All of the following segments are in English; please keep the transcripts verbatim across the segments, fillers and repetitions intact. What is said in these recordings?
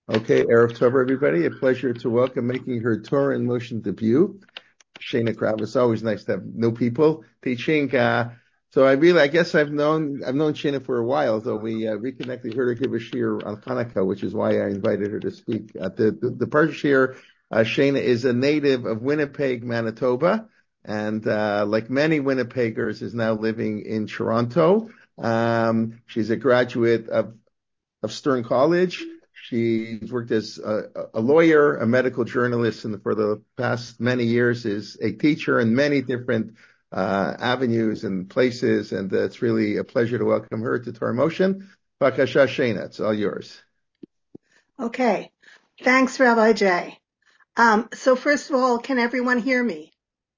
Okay, Erev Tov, everybody. A pleasure to welcome making her Torah in Motion debut, Shana Krav. It's always nice to have new people teaching. Uh, so I really, I guess I've known, I've known Shana for a while, though we uh, reconnected, heard her give a shir on Hanukkah, which is why I invited her to speak. Uh, the, the, the Parsha shir, uh, Shana is a native of Winnipeg, Manitoba, and, uh, like many Winnipeggers is now living in Toronto. Um, she's a graduate of of Stern College. She's worked as a, a lawyer, a medical journalist, and for the past many years is a teacher in many different uh, avenues and places. And uh, it's really a pleasure to welcome her to Torah Motion. Bakasha Shena, it's all yours. Okay. Thanks, Rabbi Jay. Um, so first of all, can everyone hear me?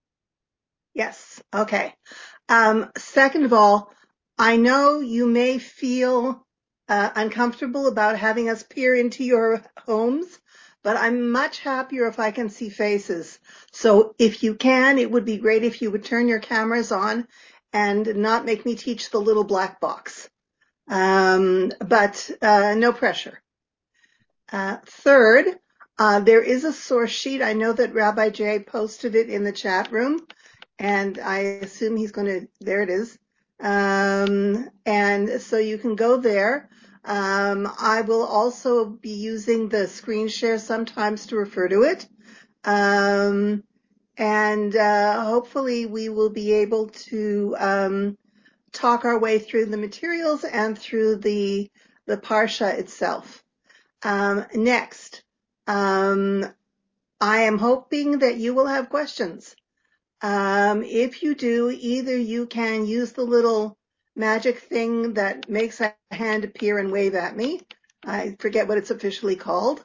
Yes. Okay. Um, second of all, I know you may feel uh, uncomfortable about having us peer into your homes, but I'm much happier if I can see faces. So if you can, it would be great if you would turn your cameras on and not make me teach the little black box. Um, but uh, no pressure. Uh, third, uh, there is a source sheet. I know that Rabbi Jay posted it in the chat room, and I assume he's going to, there it is. Um, and so you can go there. Um, I will also be using the screen share sometimes to refer to it. Um, and uh, hopefully we will be able to um, talk our way through the materials and through the the parsha itself. Um, next, um, I am hoping that you will have questions. Um, if you do, either you can use the little magic thing that makes a hand appear and wave at me. I forget what it's officially called.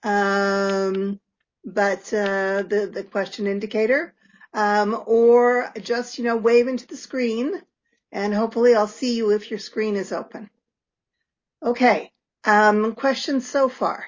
Um, but uh, the, the question indicator. Um, or just, you know, wave into the screen, and hopefully I'll see you if your screen is open. Okay. Um, questions so far?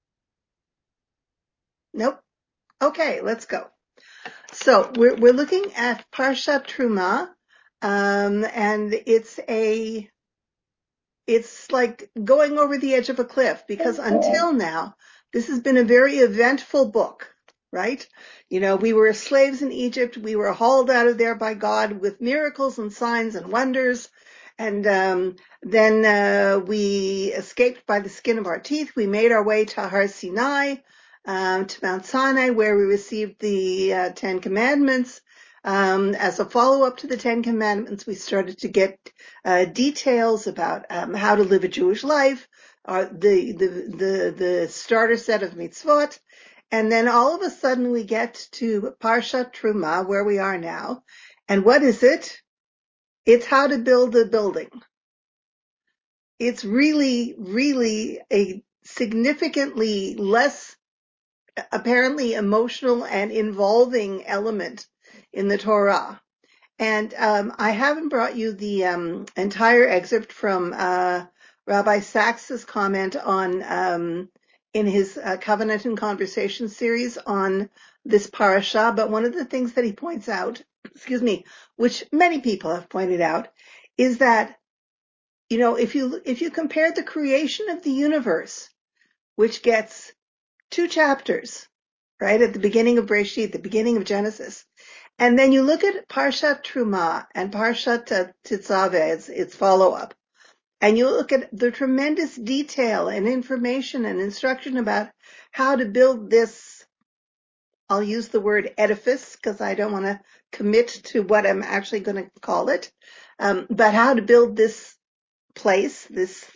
Nope. Okay, let's go. So we're we're looking at Parshat Truma, um, and it's a it's like going over the edge of a cliff because until now this has been a very eventful book, right? You know, we were slaves in Egypt. We were hauled out of there by God with miracles and signs and wonders. And um, then uh, we escaped by the skin of our teeth. We made our way to Har Sinai, um, to Mount Sinai, where we received the uh, Ten Commandments. Um, as a follow-up to the Ten Commandments, we started to get uh, details about um, how to live a Jewish life, uh, the, the the the starter set of mitzvot, and then all of a sudden we get to Parshat Truma, where we are now. And what is it? It's how to build a building. It's really, really a significantly less, apparently emotional and involving element in the Torah. And um, I haven't brought you the um, entire excerpt from uh, Rabbi Sachs's comment on um, in his uh, Covenant and Conversation series on this parasha, but one of the things that he points out, excuse me, which many people have pointed out, is that, you know, if you if you compare the creation of the universe, which gets two chapters, right, at the beginning of Breshit, the beginning of Genesis, and then you look at Parshat Truma and Parshat Tetzaveh, its, its follow-up, and you look at the tremendous detail and information and instruction about how to build this, I'll use the word edifice because I don't want to commit to what I'm actually going to call it, um, but how to build this place, this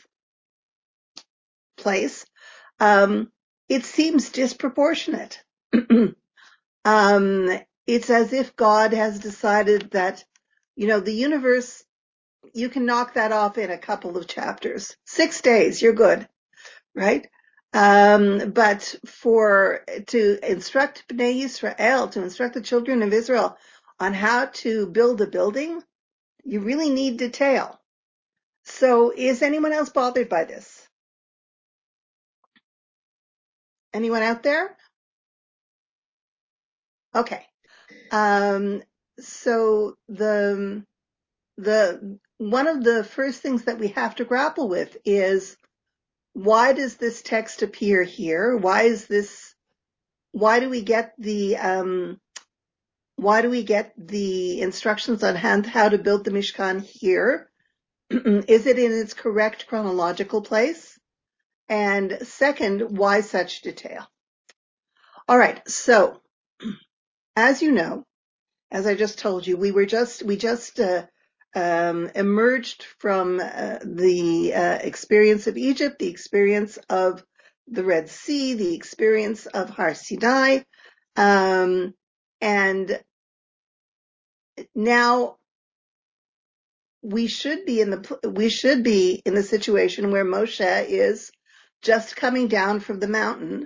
place, um, it seems disproportionate. um, it's as if God has decided that, you know, the universe, you can knock that off in a couple of chapters. Six days, you're good, right? Um, but for, to instruct Bnei Yisrael, to instruct the children of Israel on how to build a building, you really need detail. So is anyone else bothered by this? Anyone out there? Okay. Um, so the, the, one of the first things that we have to grapple with is why does this text appear here? Why is this, why do we get the, um, why do we get the instructions on how to build the Mishkan here? Is it in its correct chronological place? And second, why such detail? All right. So as you know, as I just told you, we were just, we just, uh, um, emerged from uh, the uh, experience of Egypt, the experience of the Red Sea, the experience of Har Sinai, um, and now we should be in the we should be in the situation where Moshe is just coming down from the mountain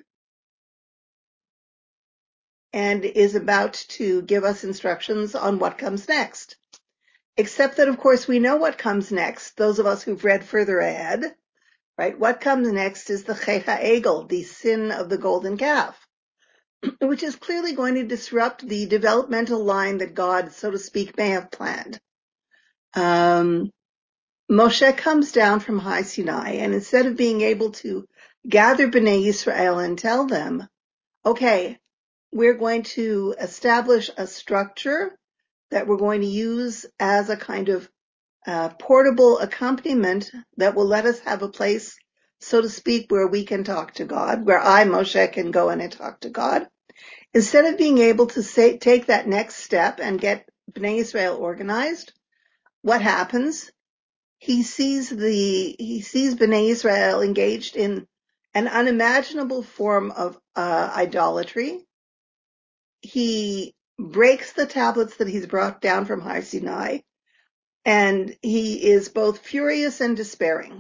and is about to give us instructions on what comes next. Except that, of course, we know what comes next, those of us who've read further ahead, right? What comes next is the Chet HaEgel, the sin of the golden calf, which is clearly going to disrupt the developmental line that God, so to speak, may have planned. Um, Moshe comes down from High Sinai, and instead of being able to gather Bnei Israel and tell them, okay, we're going to establish a structure that we're going to use as a kind of uh, portable accompaniment that will let us have a place, so to speak, where we can talk to God, where I, Moshe, can go in and talk to God. Instead of being able to say, take that next step and get Bnei Israel organized, what happens? He sees the, he sees Bnei Israel engaged in an unimaginable form of uh, idolatry. He breaks the tablets that he's brought down from Har Sinai, and he is both furious and despairing.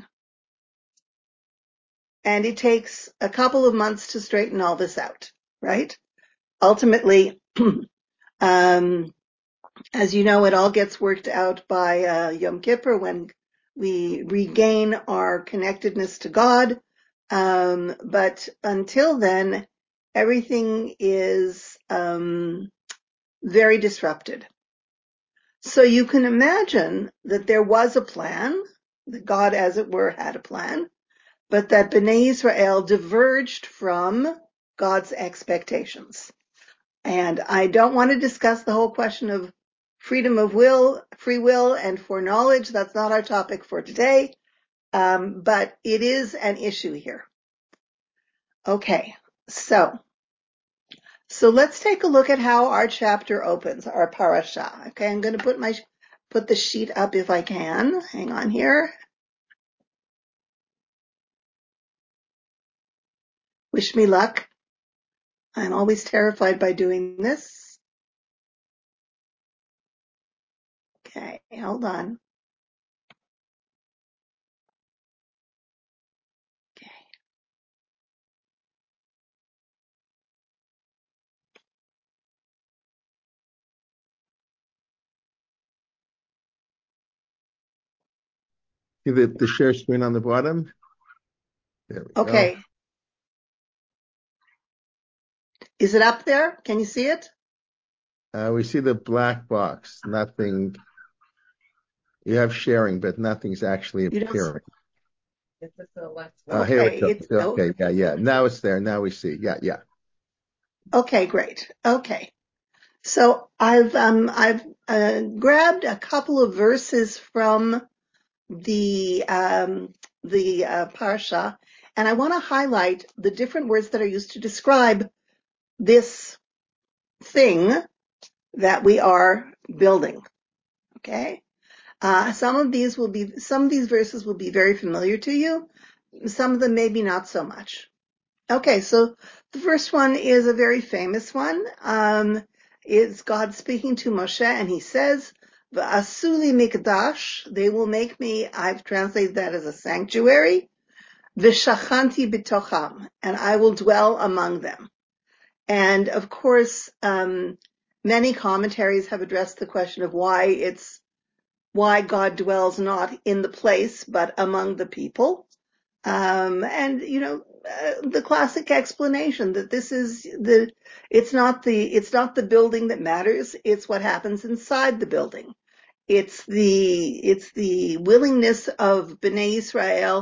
And it takes a couple of months to straighten all this out, right? Ultimately, um, as you know, it all gets worked out by uh, Yom Kippur when we regain our connectedness to God. Um, but until then, everything is um, very disrupted. So you can imagine that there was a plan, that God, as it were, had a plan, but that Bnei Israel diverged from God's expectations. And I don't want to discuss the whole question of freedom of will, free will, and foreknowledge. That's not our topic for today, um, but it is an issue here. Okay, so so let's take a look at how our chapter opens, our parasha. Okay, I'm going to put my put the sheet up if I can. Hang on here. Wish me luck. I'm always terrified by doing this. Okay, hold on. Okay. See the, the share screen on the bottom? There we Okay. go. Is it up there? Can you see it? Uh, we see the black box. Nothing. You have sharing, but nothing's actually You don't. appearing. Uh, here we Okay. go. It's oh, Okay, yeah, yeah. Now it's there. Now we see. Yeah, yeah. okay. Great. Okay. So I've um I've uh, grabbed a couple of verses from the um the uh, parsha, and I want to highlight the different words that are used to describe this thing that we are building. Okay. Uh, some of these will be, some of these verses will be very familiar to you. Some of them maybe not so much. Okay, so the first one is a very famous one. Um, it's God speaking to Moshe, and he says, "V'asuli mikdash," they will make me, I've translated that as a sanctuary, "v'shachanti bitocham," and I will dwell among them. And of course, um, many commentaries have addressed the question of why it's why God dwells not in the place, but among the people. Um, and, you know, uh, the classic explanation that this is the, it's not the, it's not the building that matters. It's what happens inside the building. It's the, it's the willingness of Bnei Israel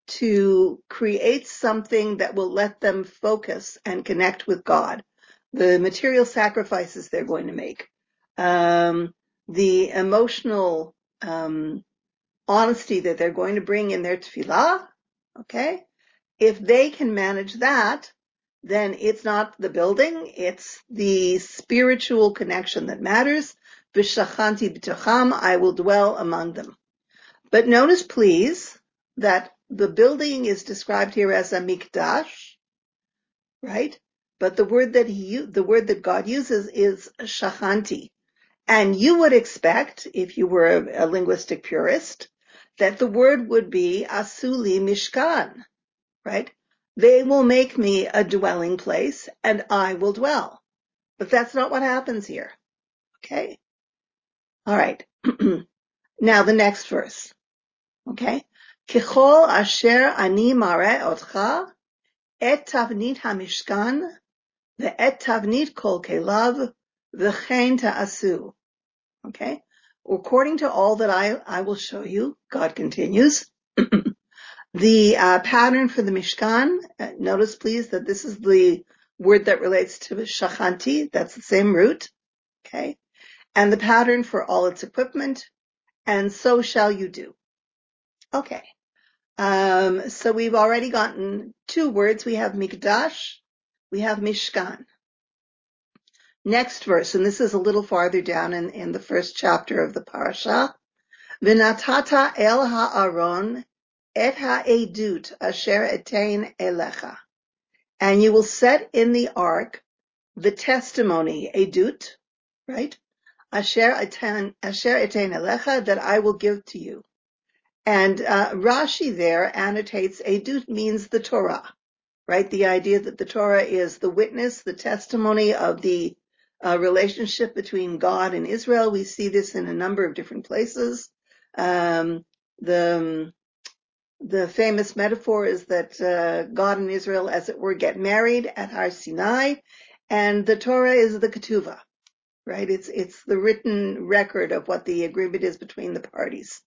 to create something that will let them focus and connect with God. The material sacrifices they're going to make, um, the emotional um, honesty that they're going to bring in their tefillah, okay? If they can manage that, then it's not the building, it's the spiritual connection that matters. V'shachanti b'tocham, I will dwell among them. But notice, please, that the building is described here as a mikdash, right? But the word that he, the word that God uses is shachanti. And you would expect, if you were a, a linguistic purist, that the word would be asuli mishkan, right? They will make me a dwelling place and I will dwell. But that's not what happens here. Okay? All right. Now the next verse. Okay? Kichol asher ani mare otcha et tavnit hamishkan ve'et tavnit kol kelav v'chein ta'asu. Okay? According to all that I, I will show you, God continues, the uh, pattern for the Mishkan, uh, notice please that this is the word that relates to Shachanti, that's the same root, okay? And the pattern for all its equipment, and so shall you do. Okay. Um, so we've already gotten two words. We have Mikdash, we have Mishkan. Next verse, and this is a little farther down in, in the first chapter of the parasha. V'natata el ha'aron et ha'edut asher etein elecha. And you will set in the ark the testimony, edut, right? Asher etein, asher etein elecha, that I will give to you. And uh, Rashi there annotates edut means the Torah, right? The idea that the Torah is the witness, the testimony of the uh, relationship between God and Israel. We see this in a number of different places. Um, the the famous metaphor is that uh, God and Israel, as it were, get married at Har Sinai, and the Torah is the ketuvah, right? It's it's the written record of what the agreement is between the parties.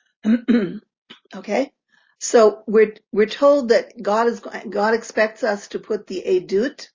Okay, so we're we're told that God is God expects us to put the edut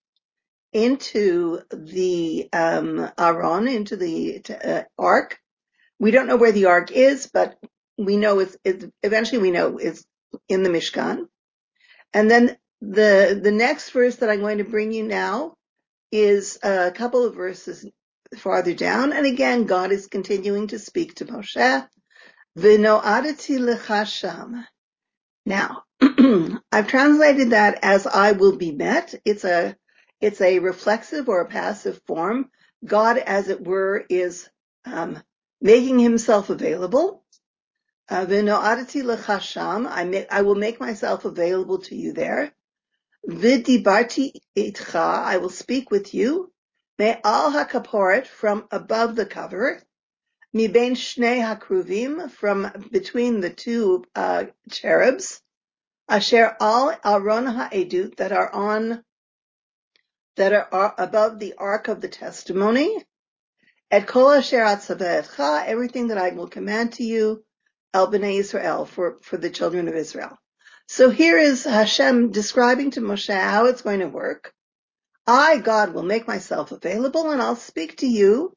into the um, Aron, into the uh, ark. We don't know where the ark is, but we know it's, it's eventually we know it's in the Mishkan. And then the the next verse that I'm going to bring you now is a couple of verses farther down, and again God is continuing to speak to Moshe. V'no'adati lecha sham. Now, I've translated that as I will be met. It's a, it's a reflexive or a passive form. God, as it were, is um, making himself available. V'no'adati lecha sham. I make, I will make myself available to you there. V'dibarti itcha. I will speak with you. Me'al hakaporet, from above the cover. Mibein shnei hakruvim, from between the two uh, cherubs. Asher al aron ha'edut, that are on, that are above the ark of the testimony. Et kol asher atzave'etcha, everything that I will command to you, el b'nei Israel, for, for the children of Israel. So here is Hashem describing to Moshe how it's going to work. I, God, will make myself available and I'll speak to you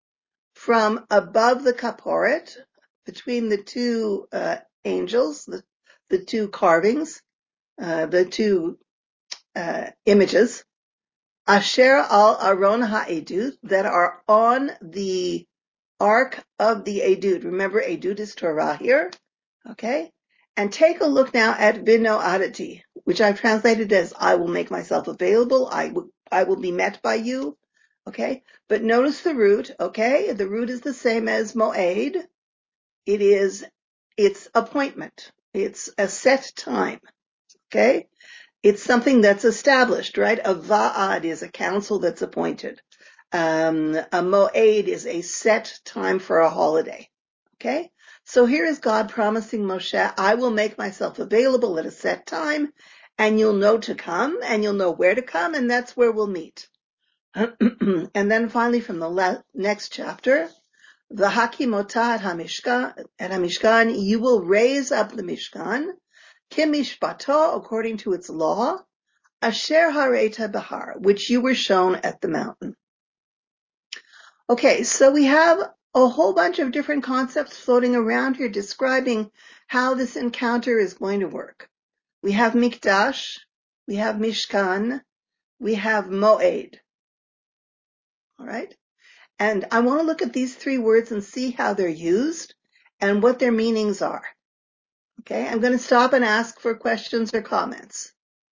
from above the kaporet, between the two uh, angels, the, the two carvings, uh, the two uh, images, asher al aron ha'edut, that are on the ark of the edut. Remember, edut is Torah here, okay? And take a look now at v'no'adati, which I've translated as I will make myself available, I will, I will be met by you, okay? But notice the root, okay? The root is the same as moed. It is, it's appointment. It's a set time, okay? It's something that's established, right? A va'ad is a council that's appointed. Um, a moed is a set time for a holiday, okay? So here is God promising Moshe, I will make myself available at a set time, and you'll know to come, and you'll know where to come, and that's where we'll meet. And then finally from the le- next chapter, V'hakimota et hamishkan, at hamishkan, you will raise up the Mishkan, Kimishpato, according to its law, asher hareta bahar, which you were shown at the mountain. Okay, so we have a whole bunch of different concepts floating around here describing how this encounter is going to work. We have Mikdash, we have Mishkan, we have Moed. All right? And I want to look at these three words and see how they're used and what their meanings are. Okay, I'm going to stop and ask for questions or comments.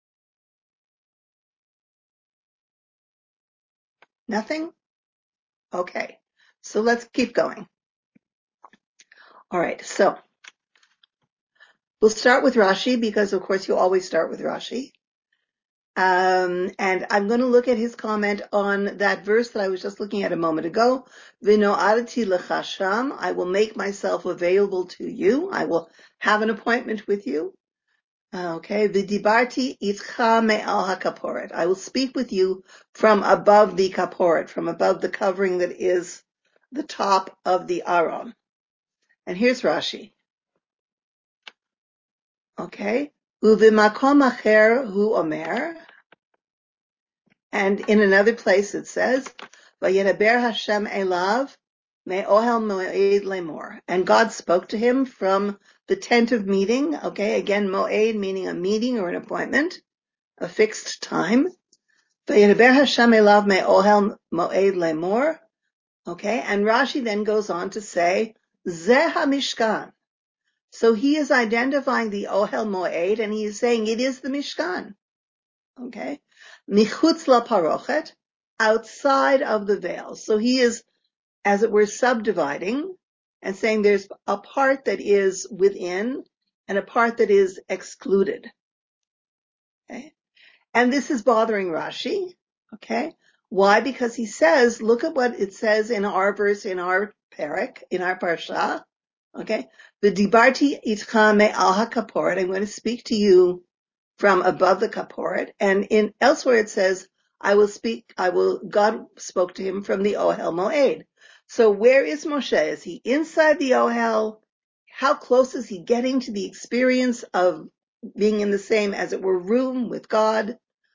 Nothing? Okay, so let's keep going. All right, so we'll start with Rashi because, of course, you always start with Rashi. Um, and I'm going to look at his comment on that verse that I was just looking at a moment ago. V'no'adati lecha sham, I will make myself available to you. I will have an appointment with you. Okay, v'dibarti itcha me'al hakaporet. I will speak with you from above the kaporet, from above the covering that is the top of the aron. And here's Rashi. Okay, u'v'makom acher hu omer. And in another place it says, Vayedaber Hashem elav me'ohel moed lemor. And God spoke to him from the tent of meeting. Okay, again, moed meaning a meeting or an appointment, a fixed time. Vayedaber Hashem elav me'ohel moed lemor. Okay, and Rashi then goes on to say, Zeh HaMishkan. So he is identifying the Ohel Moed and he is saying it is the Mishkan. Okay, michutz la parochet, outside of the veil. So he is, as it were, subdividing and saying there's a part that is within and a part that is excluded. Okay, and this is bothering Rashi. Okay, why? Because he says, look at what it says in our verse, in our parak, in our parsha. Okay, the dibarti itcha me'al hakaporet. I'm going to speak to you from above the kaporet, and in elsewhere it says, I will speak, I will, God spoke to him from the Ohel Moed. So where is Moshe? Is he inside the Ohel? How close is he getting to the experience of being in the same, as it were, room with God?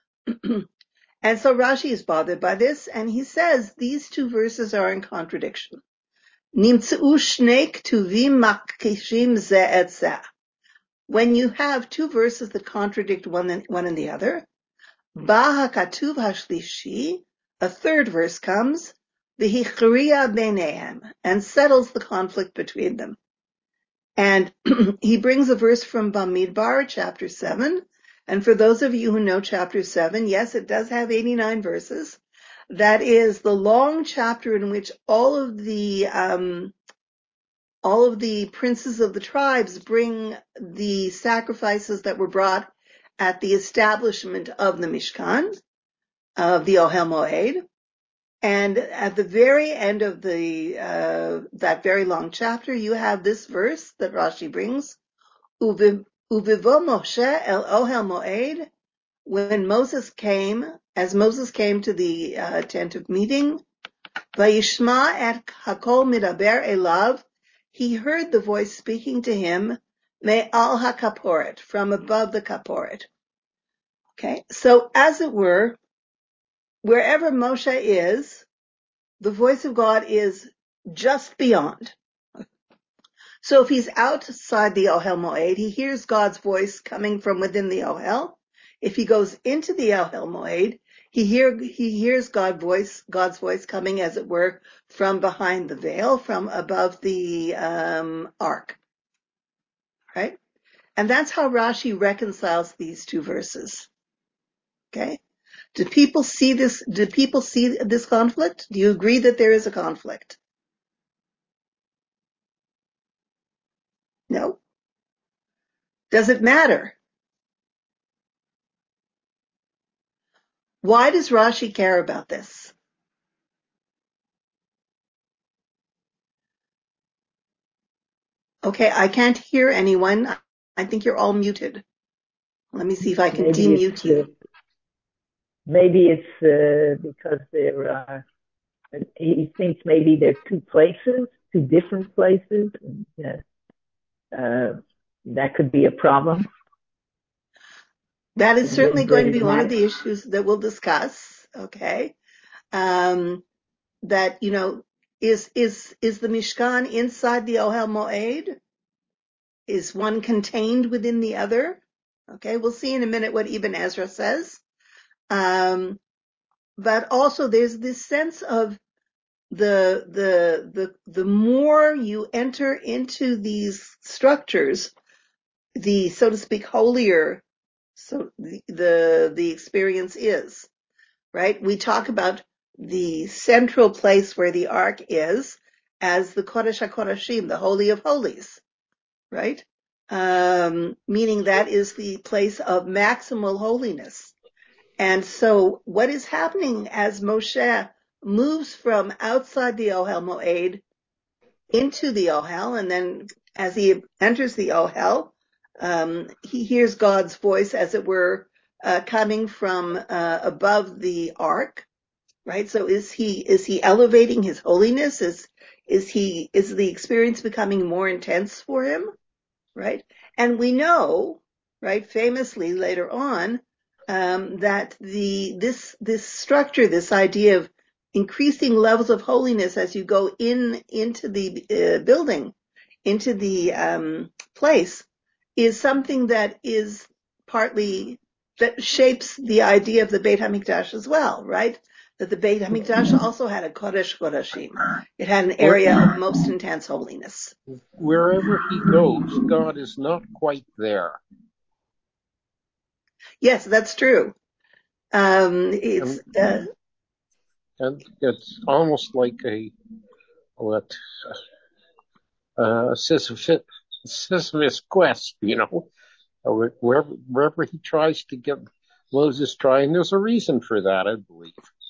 And so Rashi is bothered by this, and he says these two verses are in contradiction. Nimtzeu shnei ktuvim makishim ze et zeh. When you have two verses that contradict one and, one and the other, Ba hakatuv hashlishi, a third verse comes, v'hichriya beinehem, and settles the conflict between them. And he brings a verse from Bamidbar, chapter seven. And for those of you who know chapter seven, yes, it does have eighty-nine verses. That is the long chapter in which all of the um, all of the princes of the tribes bring the sacrifices that were brought at the establishment of the Mishkan, of the Ohel Moed. And at the very end of the uh, that very long chapter, you have this verse that Rashi brings, Uvivo Moshe el Ohel Moed, when Moses came, as Moses came to the uh, tent of meeting, Vayishma et Hakol Midaber Elav, he heard the voice speaking to him, Me'al HaKaporet, from above the Kaporet. Okay, so as it were, wherever Moshe is, the voice of God is just beyond. So if he's outside the Ohel Moed, he hears God's voice coming from within the Ohel. If he goes into the Ohel Moed, he hear he hears God's voice, God's voice coming, as it were, from behind the veil, from above the um, ark. Right? And that's how Rashi reconciles these two verses. Okay? Do people see this? Do people see this conflict? Do you agree that there is a conflict? No. Does it matter? Why does Rashi care about this? Okay, I can't hear anyone. I think you're all muted. Let me see if I can maybe demute you. Uh, maybe it's uh, because there are, he thinks maybe there are two places, two different places. And, uh, uh, that could be a problem. That is And certainly then going to bring be one of my, the issues that we'll discuss. Okay. Um, that, you know, is, is, is the Mishkan inside the Ohel Moed? Is one contained within the other? Okay. We'll see in a minute what Ibn Ezra says. Um, but also there's this sense of the, the, the, the more you enter into these structures, the, so to speak, holier, so the, the, the experience is, right? We talk about the central place where the ark is as the Kodesh HaKodashim, the Holy of Holies, right? Um, meaning that is the place of maximal holiness. And so what is happening as Moshe moves from outside the Ohel Moed into the Ohel, and then as he enters the Ohel, um, he hears God's voice, as it were, uh, coming from uh, above the ark, right? So is he is he elevating his holiness? Is is he is the experience becoming more intense for him, right? And we know, right, famously later on, um, that the this this structure, this idea of increasing levels of holiness as you go in into the uh, building, into the um, place, is something that is partly that shapes the idea of the Beit Hamikdash as well, right? That the Beit Hamikdash also had a Kodesh Kodashim. It had an Where, area of most intense holiness. wherever he goes, God is not quite there. Yes, that's true. Um, it's And, uh, and it's almost like a, what, uh, Sisyphus, Sisyphus quest, you know, wherever, wherever he tries to get Moses trying, there's a reason for that, I believe.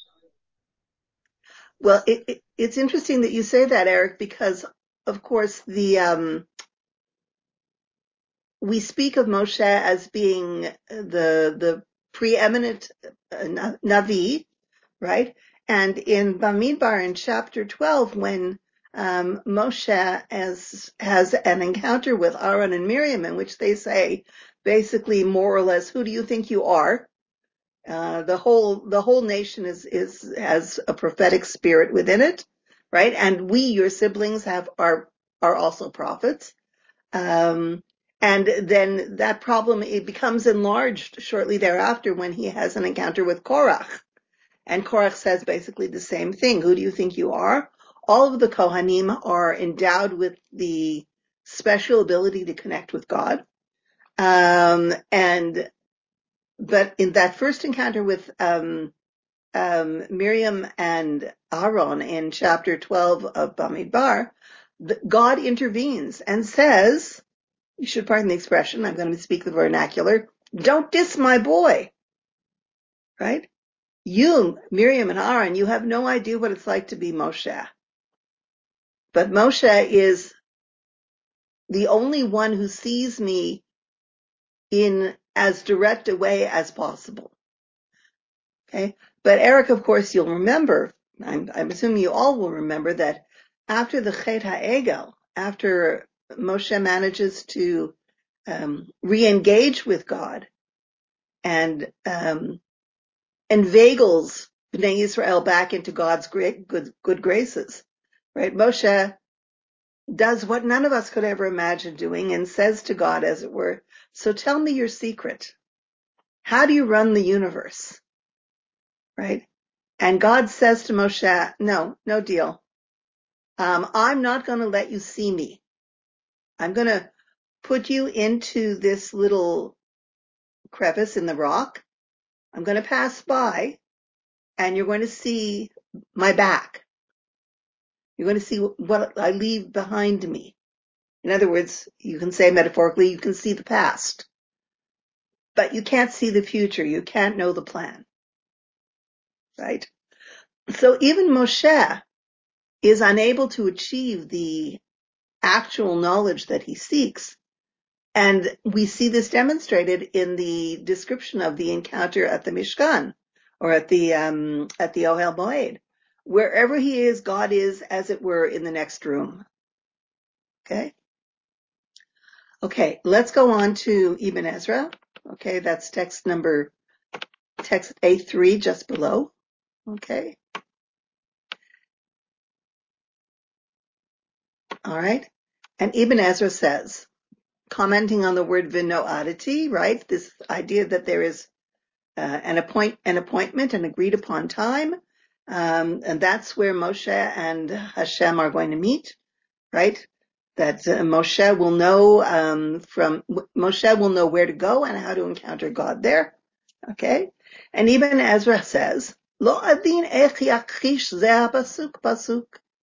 well, it, it, it's interesting that you say that, Eric, because of course the um, we speak of Moshe as being the the preeminent uh, Navi, right? And in Bamidbar in chapter twelve, when um, Moshe has has an encounter with Aaron and Miriam, in which they say basically more or less, "Who do you think you are?" Uh, the whole the whole nation is is has a prophetic spirit within it, right? And we, your siblings, have are are also prophets. Um, and then that problem it becomes enlarged shortly thereafter when he has an encounter with Korach, and Korach says basically the same thing. Who do you think you are? All of the Kohanim are endowed with the special ability to connect with God, um, and but in that first encounter with um, um, Miriam and Aaron in chapter twelve of Bamidbar, God intervenes and says, you should pardon the expression, I'm going to speak the vernacular, don't diss my boy, right? You, Miriam and Aaron, you have no idea what it's like to be Moshe. But Moshe is the only one who sees me in as direct a way as possible. Okay. But Eric, of course, you'll remember, I'm, I'm assuming you all will remember that after the Chet HaEgel, after Moshe manages to um, re-engage with God and um, inveigles Bnei Israel back into God's great, good, good graces, right? Moshe does what none of us could ever imagine doing and says to God, as it were, so tell me your secret. How do you run the universe? Right? And God says to Moshe, no, no deal. Um, I'm not going to let you see me. I'm going to put you into this little crevice in the rock. I'm going to pass by and you're going to see my back. You're going to see what I leave behind me. In other words, you can say metaphorically, you can see the past, but you can't see the future. You can't know the plan, right? So even Moshe is unable to achieve the actual knowledge that he seeks. And we see this demonstrated in the description of the encounter at the Mishkan or at the, um, at the Ohel Moed. Wherever he is, God is, as it were, in the next room. Okay. Okay. Let's go on to Ibn Ezra. Okay, that's text number, text A three just below. Okay. All right. And Ibn Ezra says, commenting on the word vinoadity, right? This idea that there is uh, an appoint an appointment, an agreed upon time, um, and that's where Moshe and Hashem are going to meet, right? That uh, Moshe will know um, from Moshe will know where to go and how to encounter God there. Okay, and even Ezra says, "Lo adin ech yakhish zeh pasuk pasuk."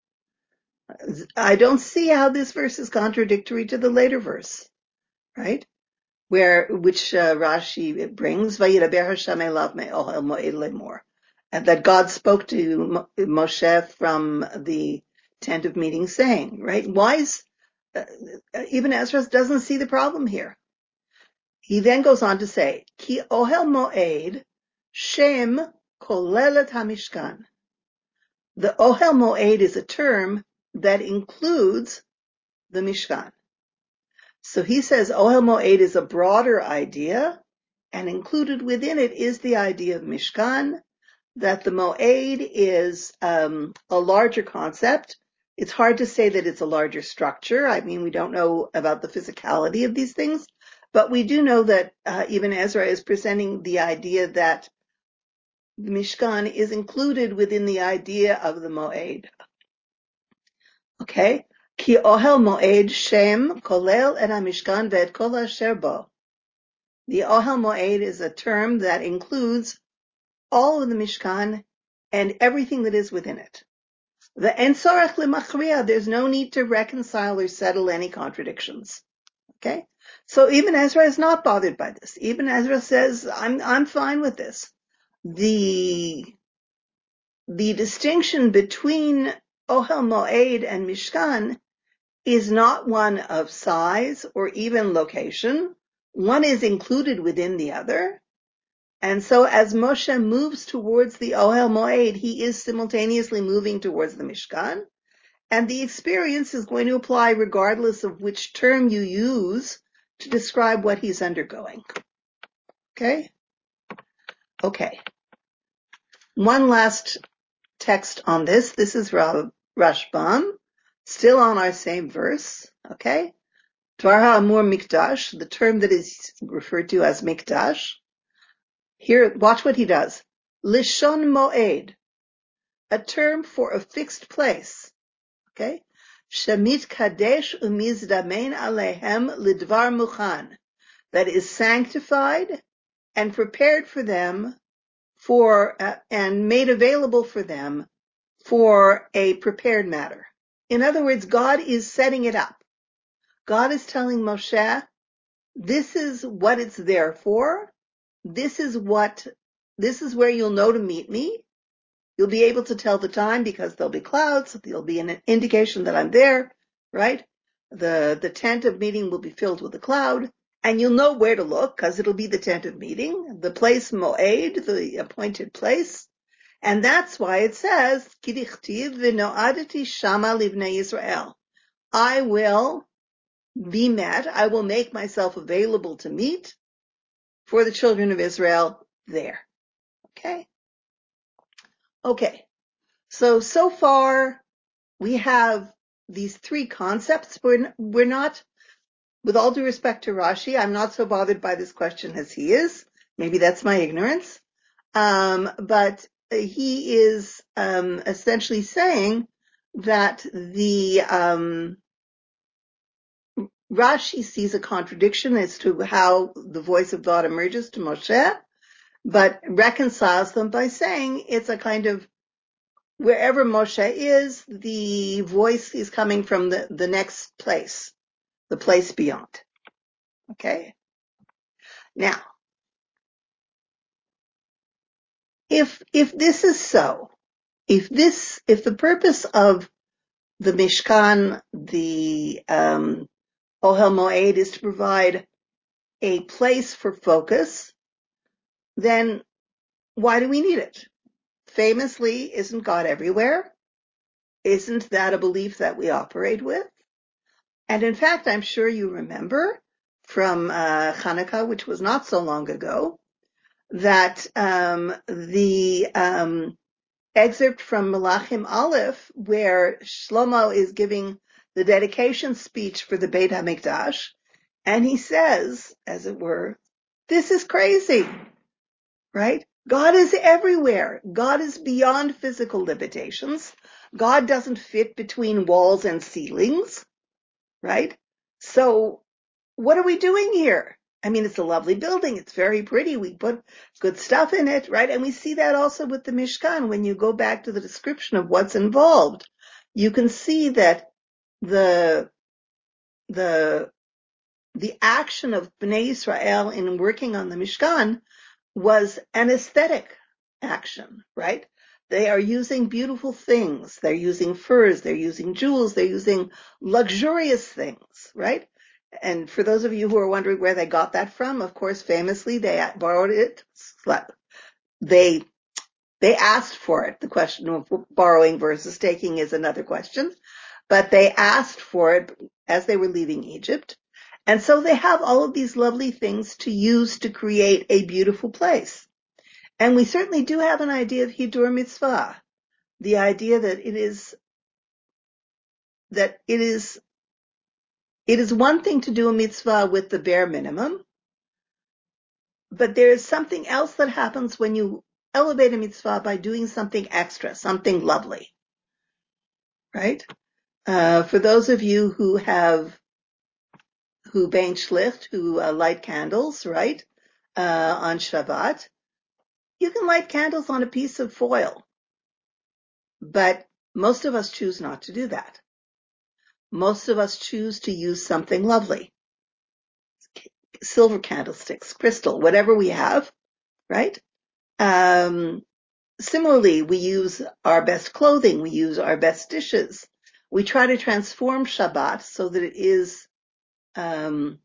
I don't see how this verse is contradictory to the later verse, right? Where which uh, Rashi brings, "Vayidaber Hashem elav me'ohel mo'ed lemor," and that God spoke to Moshe from the tent of meeting, saying, right? Why is uh, even Ezra doesn't see the problem here? He then goes on to say, "Ki ohel mo'ed shem kolelet hamishkan." The ohel mo'ed is a term that includes the Mishkan. So he says Ohel Moed is a broader idea, and included within it is the idea of Mishkan, that the Moed is um, a larger concept. It's hard to say that it's a larger structure. I mean, we don't know about the physicality of these things, but we do know that uh, even Ezra is presenting the idea that the Mishkan is included within the idea of the Moed. Okay? Ki ohel moed shem kolel et hamishkan ve'et kol asher bo. The ohel moed is a term that includes all of the mishkan and everything that is within it. The en tzorech lemachriya, there's no need to reconcile or settle any contradictions. Okay? So Ibn Ezra is not bothered by this. Ibn Ezra says, I'm, I'm fine with this. The, the distinction between ohel moed and mishkan is not one of size or even location. One is included within the other. And so as Moshe moves towards the Ohel Moed, he is simultaneously moving towards the Mishkan. And the experience is going to apply regardless of which term you use to describe what he's undergoing. Okay? Okay. One last text on this. This is Rashbam, still on our same verse. Okay? Dvar ha'amur mikdash, the term that is referred to as mikdash. Here, watch what he does. Lishon moed, a term for a fixed place. Okay? Shamit kadesh umizdamein alehem lidvar muchan, that is sanctified and prepared for them for, uh, and made available for them for a prepared matter. In other words, God is setting it up. God is telling Moshe, this is what it's there for. This is what, this is where you'll know to meet me. You'll be able to tell the time because there'll be clouds. There'll be an indication that I'm there, right? The, the tent of meeting will be filled with a cloud, and you'll know where to look because it'll be the tent of meeting, the place Moed, the appointed place. And that's why it says, Kidichtiv v'no'adati shama livnei Yisrael. I will be met. I will make myself available to meet for the children of Israel there. Okay? Okay. So, so far we have these three concepts. We're, we're not, with all due respect to Rashi, I'm not so bothered by this question as he is. Maybe that's my ignorance. Um, but he is, um, essentially saying that the, um, Rashi sees a contradiction as to how the voice of God emerges to Moshe, but reconciles them by saying it's a kind of, wherever Moshe is, the voice is coming from the, the next place, the place beyond. Okay? Now, if, if this is so, if this, if the purpose of the Mishkan, the, um, Ohel Moed is to provide a place for focus, then why do we need it? Famously, isn't God everywhere? Isn't that a belief that we operate with? And in fact, I'm sure you remember from uh, Hanukkah, which was not so long ago, that um, the um, excerpt from Melachim Aleph, where Shlomo is giving the dedication speech for the Beit HaMikdash, and he says, as it were, this is crazy, right? God is everywhere. God is beyond physical limitations. God doesn't fit between walls and ceilings, right? So what are we doing here? I mean, it's a lovely building. It's very pretty. We put good stuff in it, right? And we see that also with the Mishkan. When you go back to the description of what's involved, you can see that the, the, the action of Bnei Israel in working on the Mishkan was an aesthetic action, right? They are using beautiful things. They're using furs. They're using jewels. They're using luxurious things, right? And for those of you who are wondering where they got that from, of course, famously, they borrowed it. They, they asked for it. The question of borrowing versus taking is another question, but they asked for it as they were leaving Egypt. And so they have all of these lovely things to use to create a beautiful place. And we certainly do have an idea of Hidur Mitzvah, the idea that it is, that it is, it is one thing to do a mitzvah with the bare minimum, but there is something else that happens when you elevate a mitzvah by doing something extra, something lovely, right? Uh, for those of you who have, who bein shlicht, who uh, light candles, right, uh, on Shabbat, you can light candles on a piece of foil, but most of us choose not to do that. Most of us choose to use something lovely. Silver candlesticks, crystal, whatever we have, right? Um, similarly, we use our best clothing. We use our best dishes. We try to transform Shabbat so that it is um,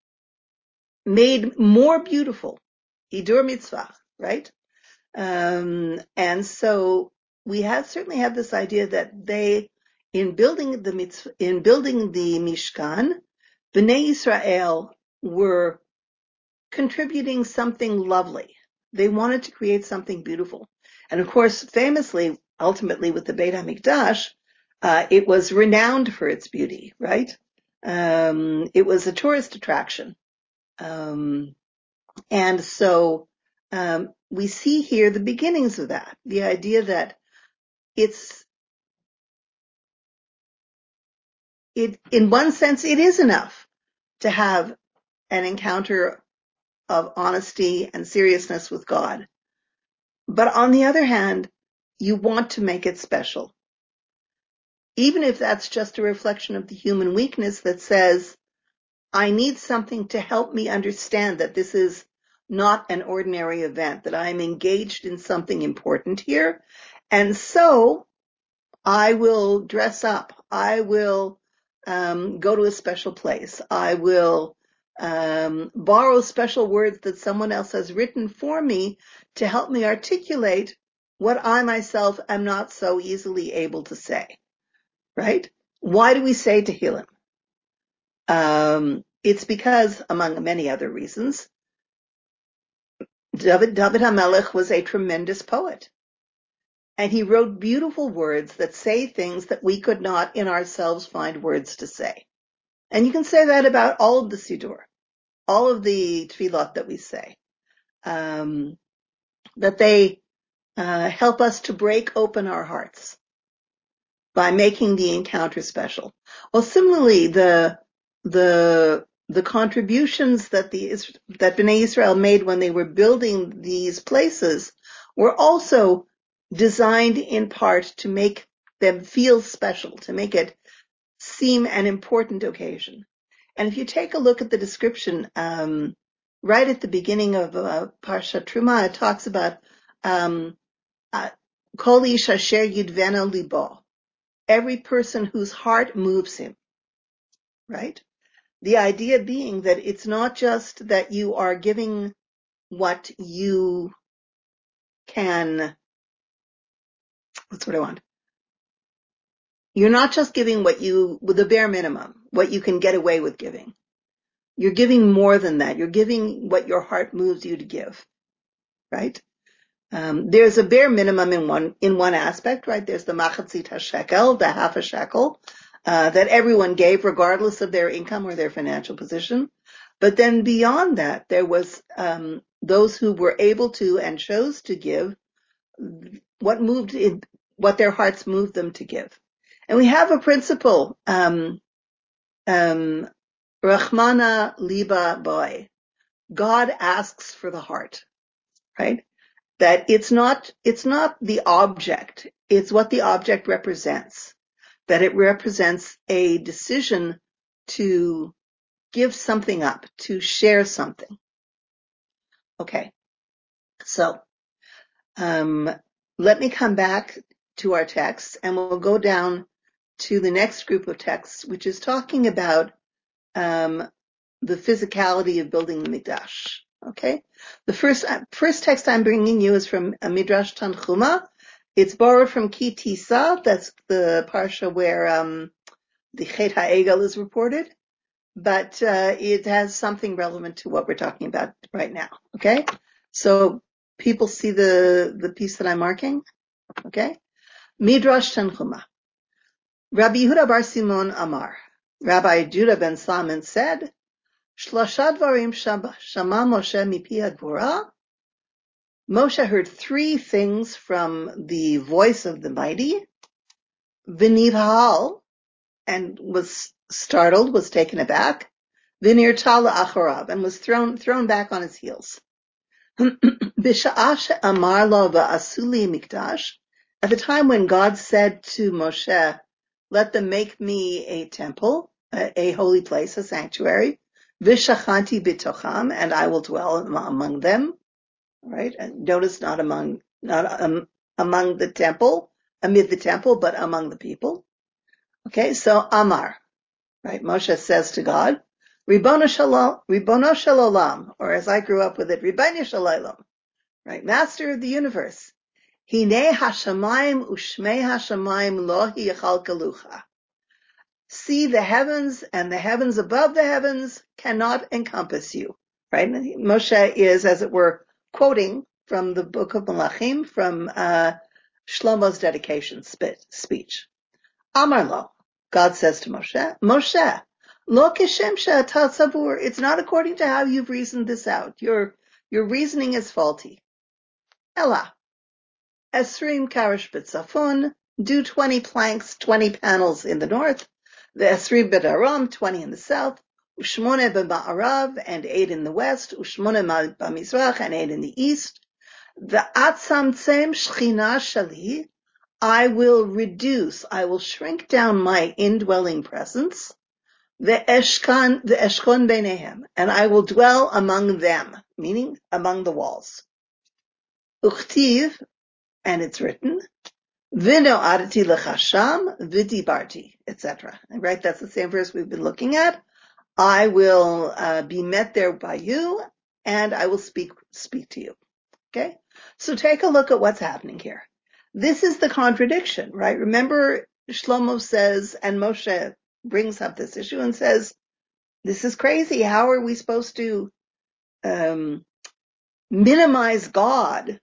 made more beautiful. Hidur mitzvah, right? Um, and so we have certainly have this idea that they, in building the mitzvah, in building the Mishkan, Bnei Israel were contributing something lovely. They wanted to create something beautiful. And of course, famously, ultimately with the Beit HaMikdash, uh, it was renowned for its beauty, right? Um, it was a tourist attraction. Um, and so, um, we see here the beginnings of that, the idea that it's, it, in one sense, it is enough to have an encounter of honesty and seriousness with God. But on the other hand, you want to make it special. Even if that's just a reflection of the human weakness that says, I need something to help me understand that this is not an ordinary event, that I'm engaged in something important here. And so I will dress up. I will um, go to a special place. I will um, borrow special words that someone else has written for me to help me articulate what I myself am not so easily able to say, right? Why do we say Tehillim? Um, it's because, among many other reasons, David, David HaMelech was a tremendous poet. And he wrote beautiful words that say things that we could not in ourselves find words to say. And you can say that about all of the Siddur, all of the Tefillot that we say, um, that they uh, help us to break open our hearts by making the encounter special. Well, similarly, the the the contributions that the that Bnei Israel made when they were building these places were also designed in part to make them feel special, to make it seem an important occasion. And if you take a look at the description, um, right at the beginning of uh, Parshat Truma, it talks about um, uh, Kol ish asher yidvena libo, every person whose heart moves him, right? The idea being that it's not just that you are giving what you can, what's what I want? You're not just giving what you, with the bare minimum, what you can get away with giving. You're giving more than that. You're giving what your heart moves you to give, right? Um, there's a bare minimum in one in one aspect, right? There's the machatzit hashekel, the half a shekel, uh, that everyone gave regardless of their income or their financial position. But then beyond that, there was um, those who were able to and chose to give what moved in, what their hearts moved them to give. And we have a principle, um, um, Rachmana liba boy. God asks for the heart, right? That it's not, it's not the object, it's what the object represents. That it represents a decision to give something up, to share something. Okay. So, um, let me come back to our text and we'll go down to the next group of texts, which is talking about, um, the physicality of building the Mikdash. Okay? The first, first text I'm bringing you is from a Midrash Tanchuma. It's borrowed from Ki Tisa. That's the parsha where, um, the Chet HaEgel is reported. But, uh, it has something relevant to what we're talking about right now. Okay? So, people see the, the piece that I'm marking? Okay? Midrash Tanchuma. Rabbi Yehuda bar Simon Amar. Rabbi Judah ben Salmon said, Shlosha dvarim shama Moshe mipi hadvora. Moshe heard three things from the voice of the mighty. V'nivhal, and was startled, was taken aback. V'nirtal la'acharav, and was thrown thrown back on his heels. B'sha'ah amar lo va'asuli mikdash. At the time when God said to Moshe, "Let them make me a temple, a, a holy place, a sanctuary." V'shachanti bitocham, and I will dwell among them. Right? And notice not among, not um, among the temple, amid the temple, but among the people. Okay, so Amar, right? Moshe says to God, Ribono Shalom, Ribono Shalom, or as I grew up with it, Ribono Shalom, right? Master of the universe. Hine hashamayim ushmei hashamayim lo yichalkalucha. See, the heavens and the heavens above the heavens cannot encompass you, right? Moshe is, as it were, quoting from the book of Malachim, from uh, Shlomo's dedication speech. Amar lo, God says to Moshe, Moshe, lo kishem she'ata tzavur. It's not according to how you've reasoned this out. Your your reasoning is faulty. Ella, esrim karish b'tzafon, do twenty planks, twenty panels in the north. The esrim b'daram, twenty in the south. Ushmone b'ma'arav, and eight in the west. Ushmone b'mizrach, and eight in the east. The atzamtzem shchina shali, I will reduce, I will shrink down my indwelling presence. The eshkan, the eshkon beinehem, and I will dwell among them, meaning among the walls. Uchtiv, and it's written, Vino adati lechasham, vidibarti, et cetera. Right, that's the same verse we've been looking at. I will uh, be met there by you, and I will speak speak to you. Okay, so take a look at what's happening here. This is the contradiction, right? Remember, Shlomo says, and Moshe brings up this issue and says, "This is crazy. How are we supposed to um, minimize God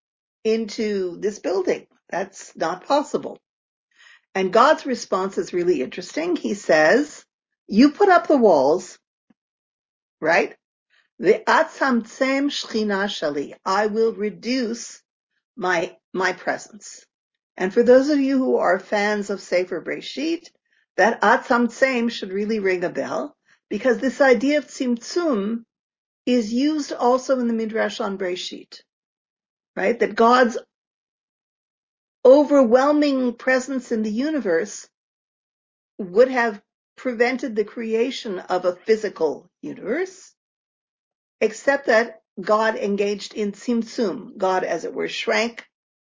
into this building? That's not possible." And God's response is really interesting. He says, "You put up the walls, right? The atzamtzem shchina shali. I will reduce my my presence." And for those of you who are fans of Sefer Breshit, that atzamtzem should really ring a bell, because this idea of tzimtzum is used also in the Midrash on Breshit, right? That God's overwhelming presence in the universe would have prevented the creation of a physical universe, except that God engaged in tzimtzum. God, as it were, shrank,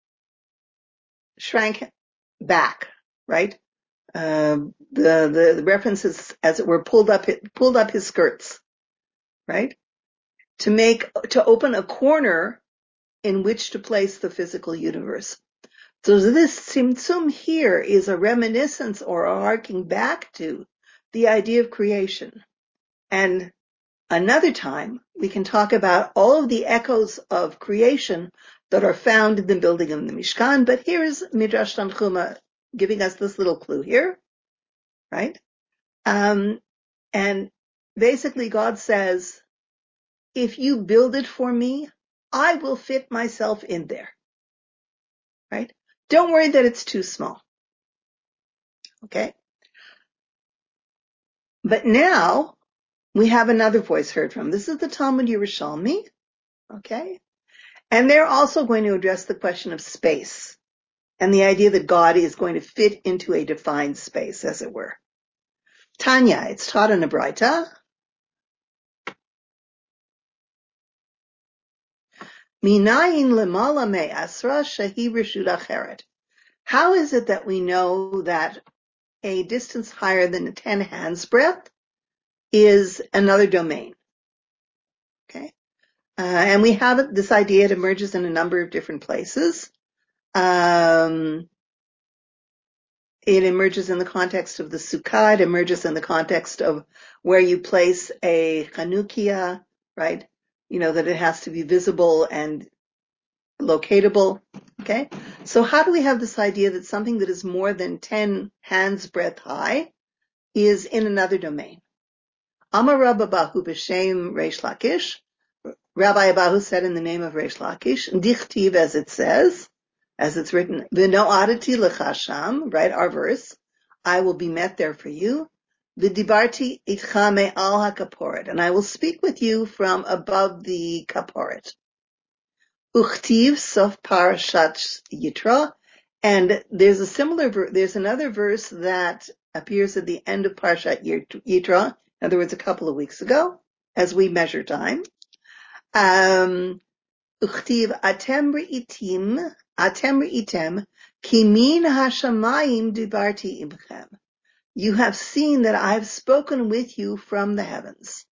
shrank back, right? Uh, the, the the references, as it were, pulled up pulled up his skirts, right? To make to open a corner in which to place the physical universe. So this tzimtzum here is a reminiscence or a harking back to the idea of creation. And Another time, we can talk about all of the echoes of creation that are found in the building of the Mishkan, but here is Midrash Tanchuma giving us this little clue here, right? Um, and basically God says, if you build it for me, I will fit myself in there, right? Don't worry that it's too small, okay? But now, we have another voice heard from. This is the Talmud Yerushalmi, okay? And they're also going to address the question of space and the idea that God is going to fit into a defined space, as it were. Tanya, it's taught in a Braita. Minayin lemala me'asra shehi reshut acheret. How is it that we know that a distance higher than a ten hands breadth is another domain? Okay. Uh, and we have this idea, it emerges in a number of different places. Um, it emerges in the context of the Sukkah, it emerges in the context of where you place a Chanukia, right? You know, that it has to be visible and locatable, okay? So how do we have this idea that something that is more than ten hands breadth high is in another domain? Amar Rabba Bahu b'shem Reish Lakish. Rabbi Abahu said in the name of Reish Lakish, Dichtiv, as it says, as it's written, V'no'adati l'chasham, right, our verse, I will be met there for you. V'dibarti itcha me'al ha'kaporet, and I will speak with you from above the kaporet. Uchtiv sof parashat Yitro, and there's a similar, there's another verse that appears at the end of Parashat Yitro, in other words, a couple of weeks ago, as we measure time. Um, Uchtiv atem reitim, atem reitem, ki min hashamayim dibarti imchem. You have seen that I have spoken with you from the heavens.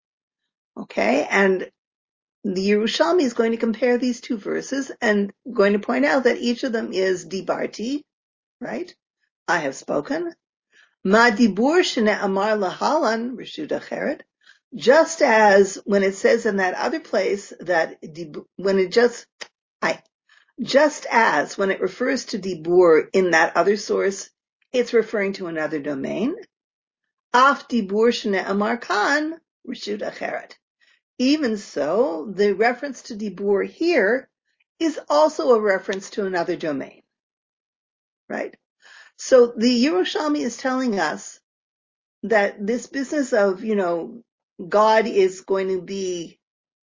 Okay, and the Yerushalmi is going to compare these two verses and going to point out that each of them is dibarti, right? I have spoken. Ma dibur shene'amar lahalan reshut acheret. Just as when it says in that other place that when it just, I, just as when it refers to dibur in that other source, it's referring to another domain. Af dibur shene'amar kan reshut acheret. Even so, the reference to dibur here is also a reference to another domain, right? So the Yerushalmi is telling us that this business of, you know, God is going to be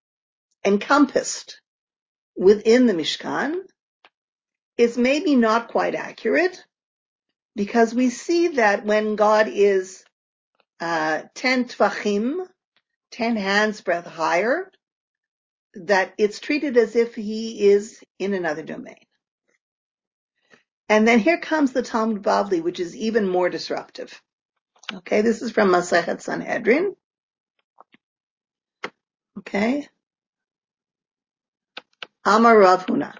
encompassed within the Mishkan is maybe not quite accurate, because we see that when God is uh, ten tvachim, ten hands breadth higher, that it's treated as if he is in another domain. And then here comes the Talmud Bavli, which is even more disruptive. Okay, this is from Masechet Sanhedrin. Okay. Amar Rav Huna.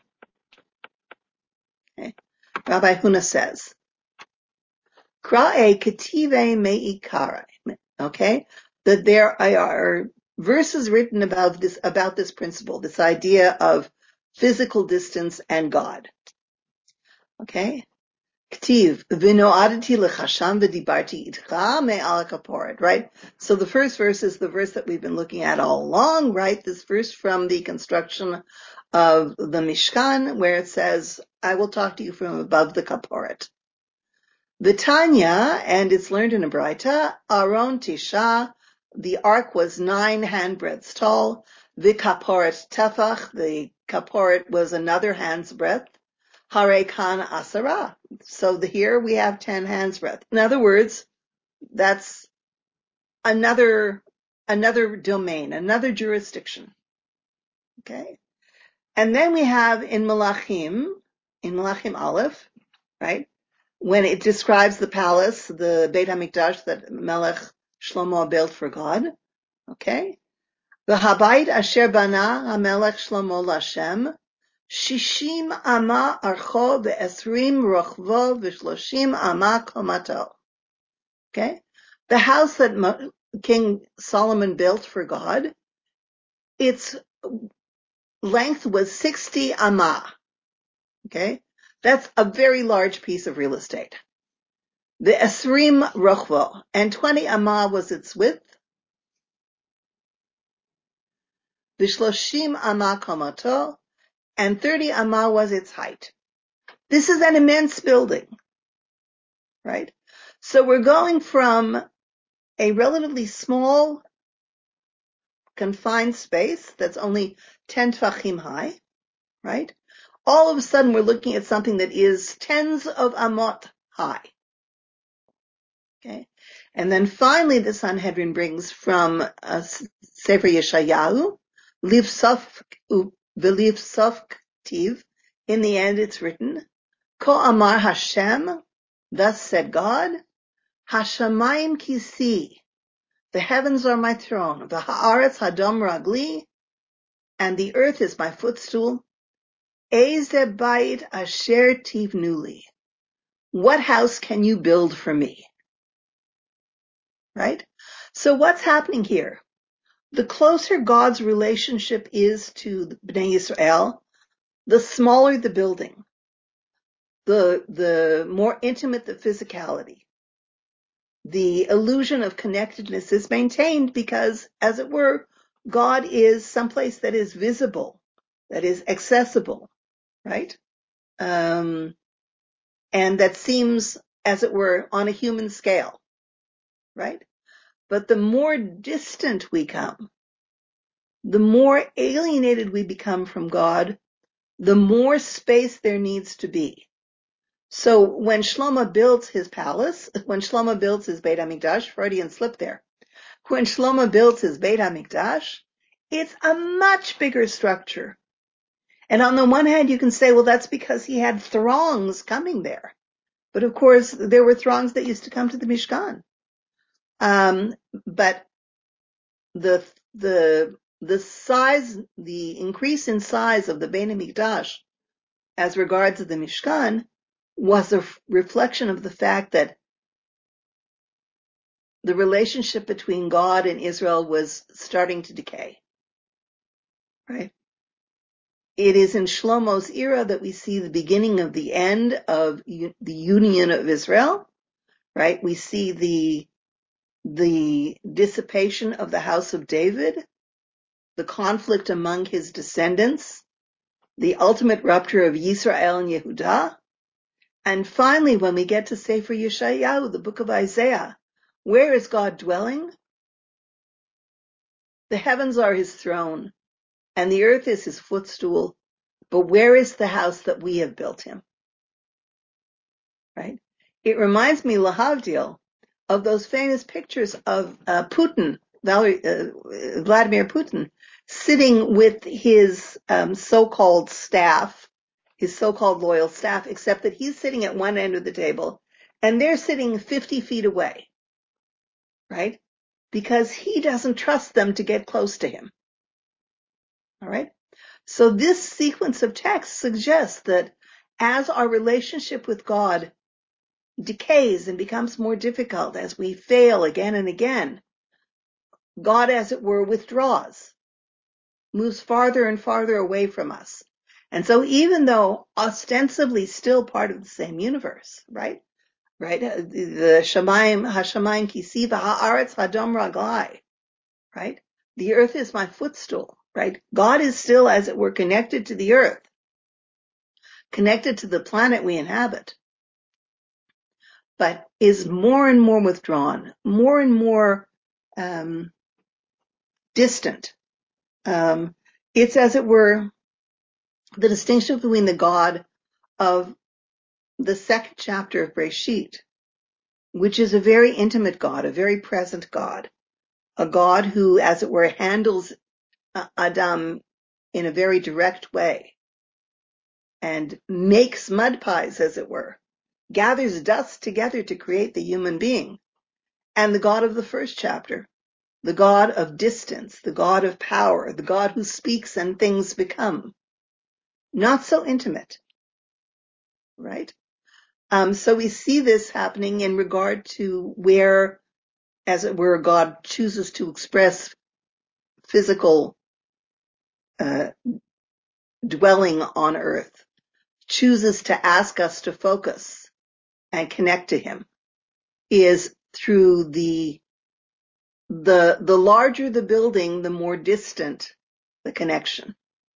Okay. Rabbi Huna says, Kra'e ketive me'ikare. Okay, that there are verses written about this, about this principle, this idea of physical distance and God. Okay. Ktiv, v'no'adati l'chasham v'dibarti itcha me'al kaporet, right? So the first verse is the verse that we've been looking at all along, right? This verse from the construction of the Mishkan, where it says, I will talk to you from above the kaporet. The Tanya, and it's learned in a Braita, Aron Tisha, the ark was nine handbreadths tall. The kaporet tefach, the kaporet was another hand's breadth. Hare kan asara. So the, here we have ten hands breadth. In other words, that's another, another domain, another jurisdiction. Okay. And then we have in Malachim, in Malachim Aleph, right? When it describes the palace, the Beit HaMikdash that Melech Shlomo built for God. Okay. The Habayit Asher Bana HaMelech Shlomo Lashem. Shishim ama archo ve'esrim rochvo ve'shloshim ama komato. Okay? The house that King Solomon built for God, its length was sixty amah. Okay? That's a very large piece of real estate. The esrim rochvo, and twenty amah was its width. The shloshim amah komato, and thirty amah was its height. This is an immense building, right? So we're going from a relatively small, confined space that's only ten tfachim high, right? All of a sudden we're looking at something that is tens of amot high. Okay. And then finally the Sanhedrin brings from uh, Sefer Yeshayahu, Liv Saf, V'liv Saf Ktiv. In the end it's written, Ko Amar Hashem, thus said God, Hashamayim Kisi, the heavens are my throne, the Haaretz Hadam Ragli, and the earth is my footstool. Eze Bait Asher Tivnuli. What house can you build for me? Right? So what's happening here? The closer God's relationship is to Bnei Yisrael, the smaller the building, the, the more intimate the physicality. The illusion of connectedness is maintained because, as it were, God is someplace that is visible, that is accessible, right? Um, and that seems, as it were, on a human scale, right? But the more distant we come, the more alienated we become from God, the more space there needs to be. So when Shlomo builds his palace, when Shlomo builds his Beit HaMikdash, Freudian slip there, when Shlomo builds his Beit HaMikdash, it's a much bigger structure. And on the one hand, you can say, well, that's because he had throngs coming there. But of course, there were throngs that used to come to the Mishkan. Um, but the, the, the size, the increase in size of the Beit HaMikdash as regards to the Mishkan was a reflection of the fact that the relationship between God and Israel was starting to decay. Right? It is in Shlomo's era that we see the beginning of the end of the union of Israel. Right? We see the the dissipation of the house of David, the conflict among his descendants, the ultimate rupture of Yisrael and Yehudah, and finally, when we get to Sefer Yeshayahu, the book of Isaiah, where is God dwelling? The heavens are his throne, and the earth is his footstool, but where is the house that we have built him? Right? It reminds me, lahavdil, of those famous pictures of uh, Putin, Valery, uh, Vladimir Putin, sitting with his um, so-called staff, his so-called loyal staff, except that he's sitting at one end of the table and they're sitting fifty feet away, right? Because he doesn't trust them to get close to him. All right? So this sequence of texts suggests that as our relationship with God decays and becomes more difficult, as we fail again and again, God, as it were, withdraws, moves farther and farther away from us. And so even though ostensibly still part of the same universe, right? Right? The Shamayim, Hashamayim Kisiva, Haaretz Hadam Raglai, right? The earth is my footstool, right? God is still, as it were, connected to the earth, connected to the planet we inhabit, but is more and more withdrawn, more and more um, distant. Um, it's, as it were, the distinction between the God of the second chapter of Breshit, which is a very intimate God, a very present God, a God who, as it were, handles Adam in a very direct way and makes mud pies, as it were, gathers dust together to create the human being, and the God of the first chapter, the God of distance, the God of power, the God who speaks and things become. Not so intimate, right? Um, so we see this happening in regard to where as it were, God chooses to express physical uh, dwelling on earth, chooses to ask us to focus and connect to him, is through the the the larger the building, the more distant the connection.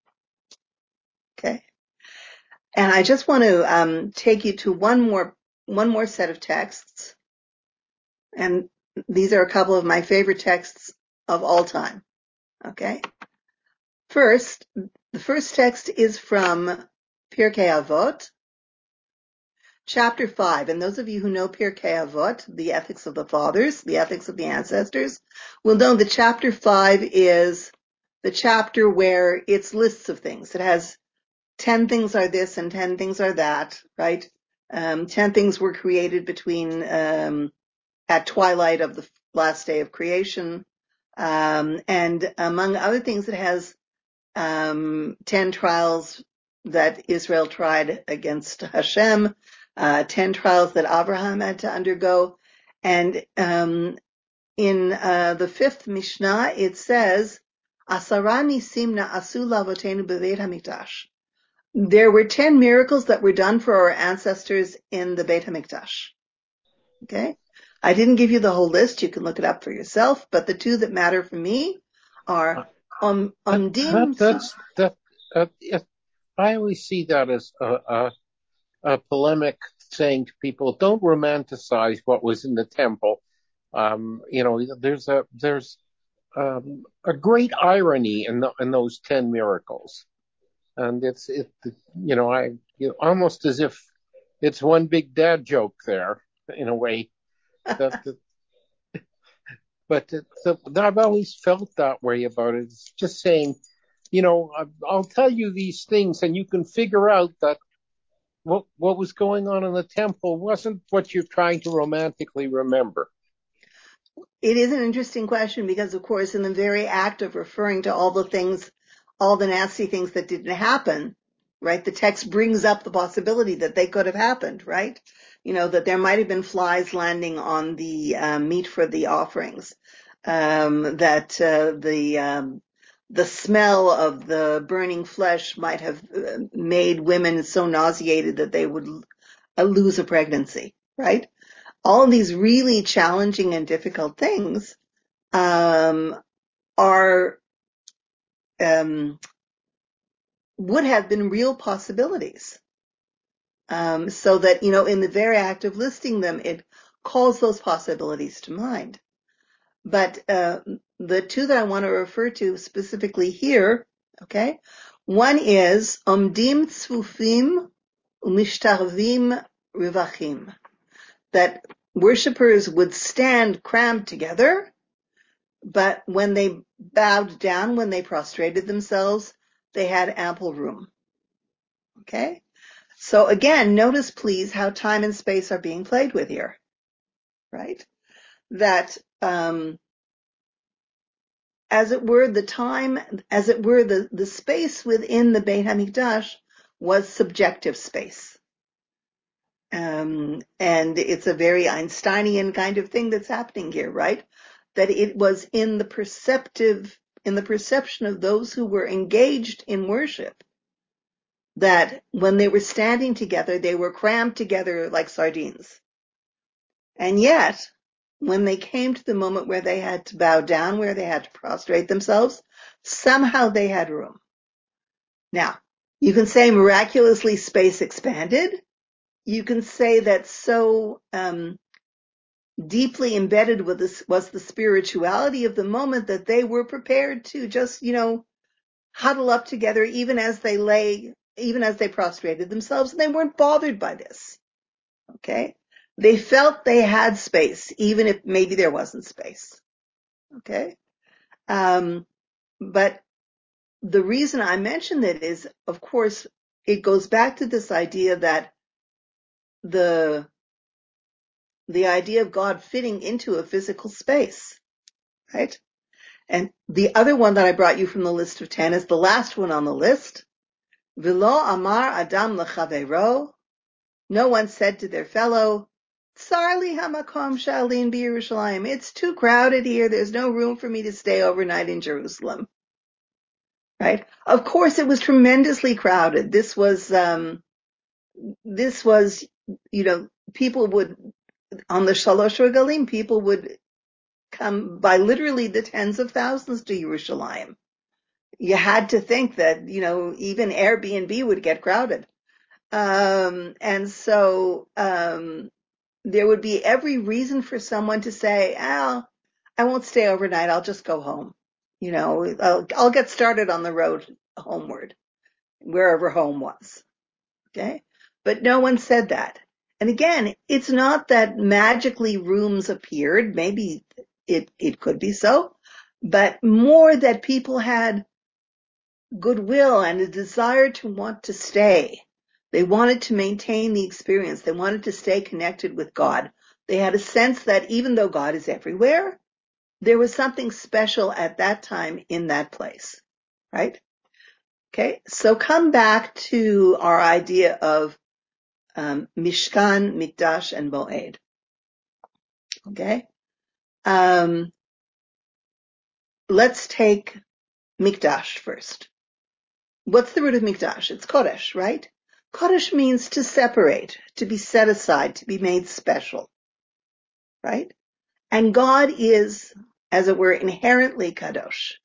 Okay, and I just want to um, take you to one more one more set of texts, and these are a couple of my favorite texts of all time. Okay, first, the first text is from Pirkei Avot, chapter five, and those of you who know Pirkei Avot, the ethics of the fathers, the ethics of the ancestors, will know that chapter five is the chapter where it's lists of things. It has ten things are this and ten things are that, right? Um, ten things were created between um, at twilight of the last day of creation, um, and among other things, it has um, ten trials that Israel tried against Hashem, uh, ten trials that Abraham had to undergo. And um, in uh, the fifth Mishnah, it says, Asara nisim na'asu lavotenu b'veit hamikdash. There were ten miracles that were done for our ancestors in the Beit HaMikdash. Okay? I didn't give you the whole list. You can look it up for yourself. But the two that matter for me are um, That, Umdim. that, that's, that, uh, it, I always see that as a, a, a polemic saying to people, don't romanticize what was in the temple. Um, you know, there's a, there's, um, a great irony in the, in those ten miracles. And it's, it, you know, I, you know, almost as if it's one big dad joke there in a way that, that but it, the, I've always felt that way about it. It's just saying, you know, I'll tell you these things and you can figure out that what, what was going on in the temple wasn't what you're trying to romantically remember. It is an interesting question because, of course, in the very act of referring to all the things, all the nasty things that didn't happen, right, the text brings up the possibility that they could have happened, right? You know, that there might have been flies landing on the uh, meat for the offerings, um, that uh, the um, the smell of the burning flesh might have uh, made women so nauseated that they would uh, lose a pregnancy, right? All of these really challenging and difficult things um, are um, would have been real possibilities. Um, so that, you know, in the very act of listing them, it calls those possibilities to mind. But uh, the two that I want to refer to specifically here, okay, one is Omdim Tzfufim Umishtarvim Rivachim, that worshippers would stand crammed together, but when they bowed down, when they prostrated themselves, they had ample room. Okay? So again, notice please how time and space are being played with here, right? That, um, as it were, the time, as it were, the, the space within the Beit HaMikdash was subjective space. Um, and it's a very Einsteinian kind of thing that's happening here, right? That it was in the perceptive, in the perception of those who were engaged in worship, that when they were standing together, they were crammed together like sardines. And yet, when they came to the moment where they had to bow down, where they had to prostrate themselves, somehow they had room. Now, you can say miraculously space expanded. You can say that so um, deeply embedded with this was the spirituality of the moment that they were prepared to just, you know, huddle up together even as they lay, even as they prostrated themselves, and they weren't bothered by this. Okay? They felt they had space, even if maybe there wasn't space. Okay? Um, but the reason I mention it is, of course, it goes back to this idea that the the idea of God fitting into a physical space, right? And the other one that I brought you from the list of ten is the last one on the list. V'lo amar adam lechavero. No one said to their fellow, Sarli hamakom shalin b'Yerushalayim. It's too crowded here. There's no room for me to stay overnight in Jerusalem. Right? Of course, it was tremendously crowded. This was, um, this was, you know, people would, on the Shalosh Regalim, people would come by literally the tens of thousands to Yerushalayim. You had to think that, you know, even Airbnb would get crowded. Um, and so, um, there would be every reason for someone to say, oh, I won't stay overnight. I'll just go home. You know, I'll, I'll get started on the road homeward, wherever home was. Okay. But no one said that. And again, it's not that magically rooms appeared. Maybe it, it could be so, but more that people had goodwill and a desire to want to stay. They wanted to maintain the experience. They wanted to stay connected with God. They had a sense that even though God is everywhere, there was something special at that time in that place, right? Okay, so come back to our idea of um, Mishkan, Mikdash, and Moed. Okay, um, let's take Mikdash first. What's the root of Mikdash? It's Kodesh, right? Kodesh means to separate, to be set aside, to be made special, right? And God is, as it were, inherently Kadosh.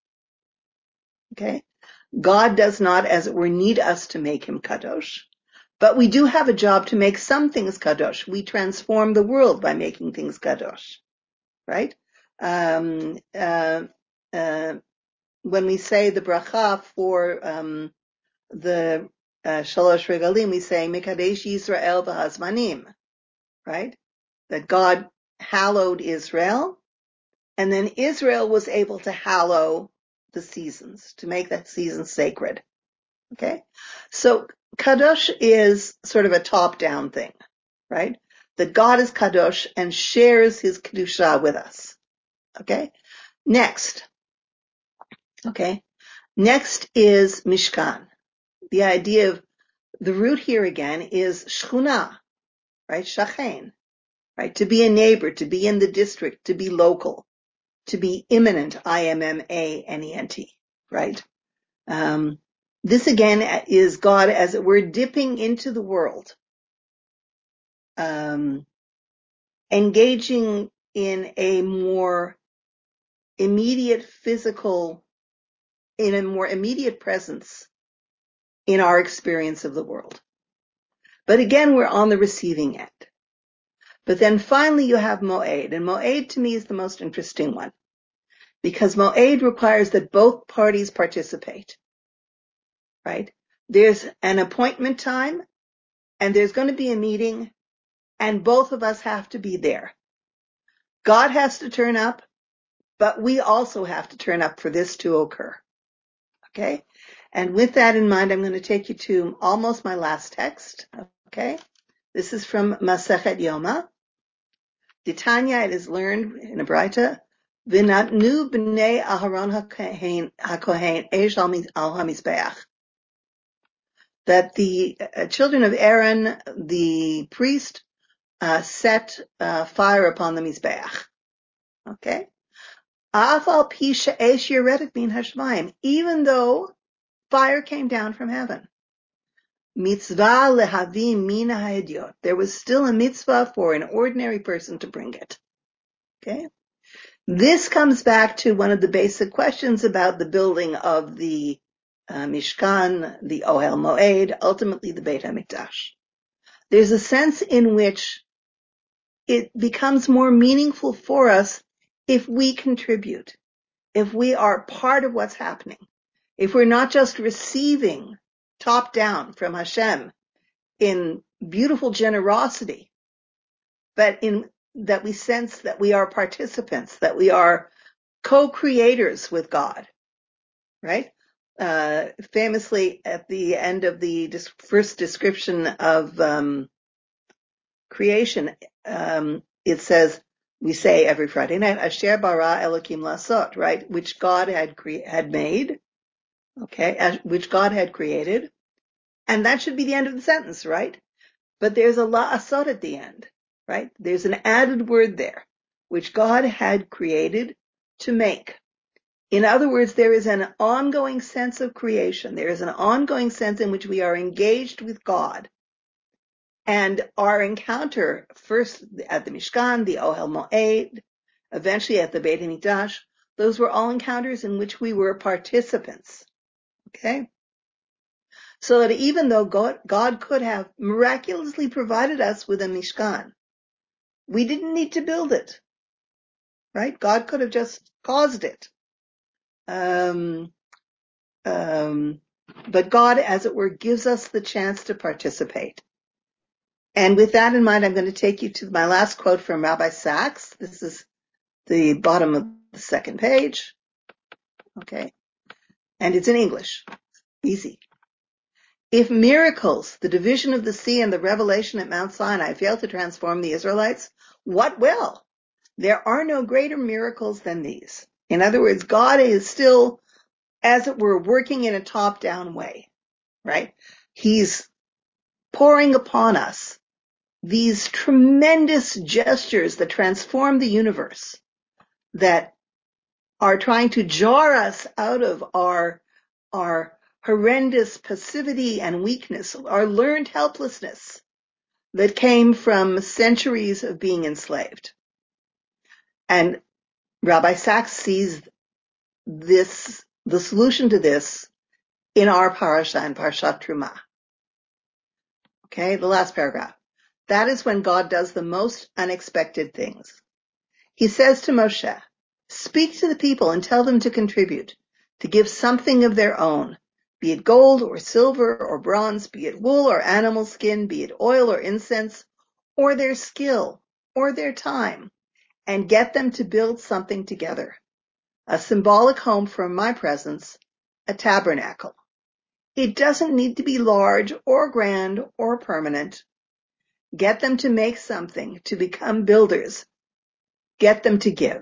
Okay? God does not, as it were, need us to make him Kadosh. But we do have a job to make some things Kadosh. We transform the world by making things Kadosh, right? Um, uh, uh, when we say the bracha for um, the uh, Shalosh Regalim, we say Mikadesh Yisrael v'Hazmanim, right? That God hallowed Israel, and then Israel was able to hallow the seasons, to make that season sacred. Okay? So Kadosh is sort of a top-down thing, right? That God is Kadosh and shares his Kedusha with us. Okay? Next. Okay? Next is Mishkan. The idea of the root here again is Shchuna, right? Shachen, right? To be a neighbor, to be in the district, to be local, to be immanent, I M M A N E N T, right? Um, this again is God, as it were, dipping into the world, um, engaging in a more immediate physical, in a more immediate presence in our experience of the world. But again, we're on the receiving end. But then finally you have Moed, and Moed to me is the most interesting one, because Moed requires that both parties participate, right? There's an appointment time, and there's going to be a meeting, and both of us have to be there. God has to turn up, but we also have to turn up for this to occur. Okay? And with that in mind, I'm going to take you to almost my last text. Okay? This is from Masechet Yoma. Tanya, it is learned in a Braita, V'natnu b'nei Aharon HaKohen Eish al HaMizbeach. That the uh, children of Aaron, the priest, uh, set uh, fire upon the Mizbeach. Okay? Afal pi she'esh yeredet min hashmayim. Even though fire came down from heaven. Mitzvah lehavi min ha'edyot. There was still a mitzvah for an ordinary person to bring it. Okay? This comes back to one of the basic questions about the building of the uh, Mishkan, the Ohel Moed, ultimately the Beit HaMikdash. There's a sense in which it becomes more meaningful for us if we contribute, if we are part of what's happening, if we're not just receiving top down from Hashem in beautiful generosity, but in that we sense that we are participants, that we are co-creators with God, right? Uh, famously, at the end of the first description of um, creation, um, it says, we say every Friday night, Asher bara Elokim lasot, right? Which God had cre- had made, okay, which God had created, and that should be the end of the sentence, right? But there's a la'asot at the end. right? There's an added word there, which God had created to make. In other words, there is an ongoing sense of creation. There is an ongoing sense in which we are engaged with God. And our encounter, first at the Mishkan, the Ohel Moed, eventually at the Beit HaMikdash, those were all encounters in which we were participants. Okay? So that even though God, God could have miraculously provided us with a Mishkan, we didn't need to build it. Right? God could have just caused it. Um, um, but God, as it were, gives us the chance to participate. And with that in mind, I'm going to take you to my last quote from Rabbi Sachs. This is the bottom of the second page. Okay. And it's in English. Easy. If miracles, the division of the sea and the revelation at Mount Sinai fail to transform the Israelites, what will? There are no greater miracles than these. In other words, God is still, as it were, working in a top-down way, right? He's pouring upon us these tremendous gestures that transform the universe, that are trying to jar us out of our, our horrendous passivity and weakness, our learned helplessness that came from centuries of being enslaved. And Rabbi Sachs sees this, the solution to this in our parasha, in Parshat Truma. Okay, the last paragraph. That is when God does the most unexpected things. He says to Moshe, speak to the people and tell them to contribute, to give something of their own, be it gold or silver or bronze, be it wool or animal skin, be it oil or incense, or their skill or their time, and get them to build something together. A symbolic home for my presence, a tabernacle. It doesn't need to be large or grand or permanent. Get them to make something, to become builders. Get them to give.